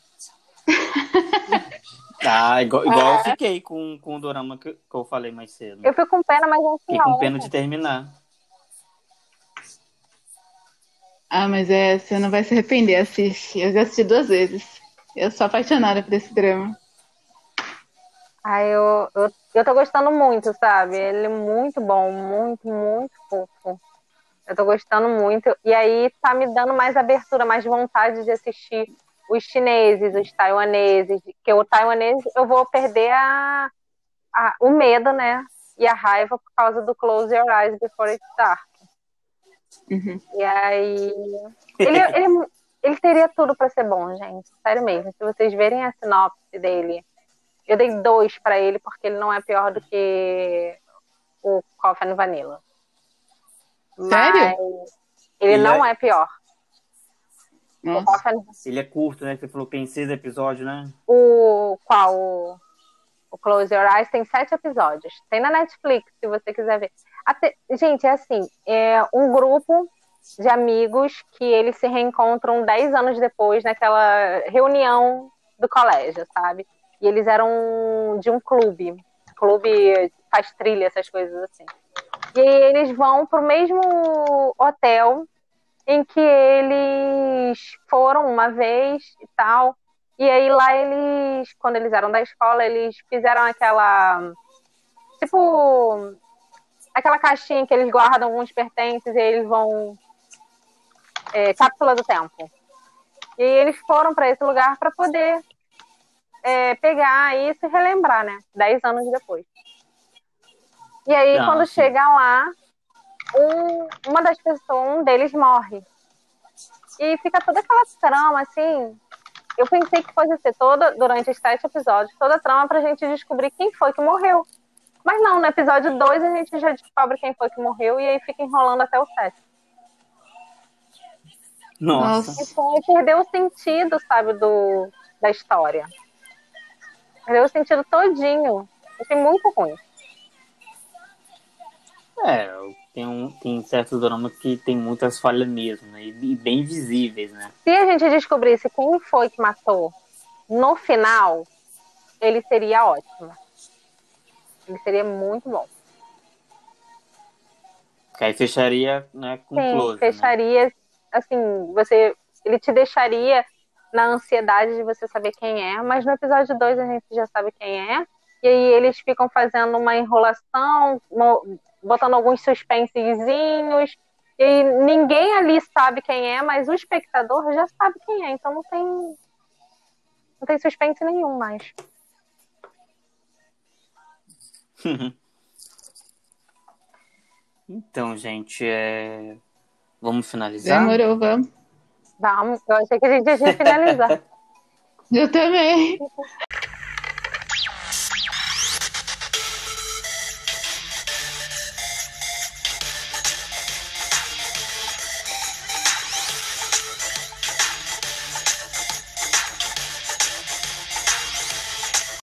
Ah, igual, igual eu fiquei com, com o dorama que, que eu falei mais cedo. Eu fico com pena, mas no Fiquei com final. pena de terminar. Ah, mas é, você não vai se arrepender, assiste. Eu já assisti duas vezes. Eu sou apaixonada por esse drama. Ah, eu, eu, eu tô gostando muito, sabe? Ele é muito bom, muito, muito fofo. Eu tô gostando muito. E aí tá me dando mais abertura, mais vontade de assistir os chineses, os taiwaneses. Que o taiwanês eu vou perder a, a, o medo, né? E a raiva por causa do Close Your Eyes Before It's Dark. Uhum. E aí. Ele, ele, ele teria tudo pra ser bom, gente. Sério mesmo. Se vocês verem a sinopse dele, eu dei dois pra ele porque ele não é pior do que o Coffee and Vanilla. Sério? Mas ele, Ele não é- é, pior. O, Nossa. Coffee and- Ele é curto, né? Você falou que tem seis episódios, né? o qual? O, o Close Your Eyes tem sete episódios. Tem na Netflix, se você quiser ver. Até- gente, é assim, é um grupo de amigos que eles se reencontram dez anos depois naquela reunião do colégio, sabe? E eles eram de um clube. Clube que faz trilha, essas coisas assim. E aí eles vão pro mesmo hotel em que eles foram uma vez e tal. E aí lá eles, quando eles eram da escola, eles fizeram aquela, tipo, aquela caixinha que eles guardam alguns pertences e eles vão, é, cápsula do tempo. E aí eles foram para esse lugar para poder é, pegar e se relembrar, né? Dez anos depois. E aí Ah, quando sim. chegam lá, um, uma das pessoas, um deles morre. E fica toda aquela trama, assim. Eu pensei que fosse ser toda, durante os sete episódios, toda a trama pra gente descobrir quem foi que morreu. Mas não, no episódio dois a gente já descobre quem foi que morreu e aí fica enrolando até o sete. Nossa. Nossa. Então aí perdeu o sentido, sabe, do, da história. Perdeu o sentido todinho. Achei muito ruim. É, tem, um, tem certos dramas que tem muitas falhas mesmo, né? E, e bem visíveis, né? Se a gente descobrisse quem foi que matou no final, ele seria ótimo. Ele seria muito bom. Que aí fecharia, né, com Sim, close, né? fecharia, assim, você, ele te deixaria na ansiedade de você saber quem é, mas no episódio dois a gente já sabe quem é, e aí eles ficam fazendo uma enrolação, mo- botando alguns suspensezinhos, e aí ninguém ali sabe quem é, mas o espectador já sabe quem é, então não tem, não tem suspense nenhum mais. Então, gente, é... vamos finalizar? Demorou, vamos. Vamos, eu achei que a gente ia finalizar. Eu também.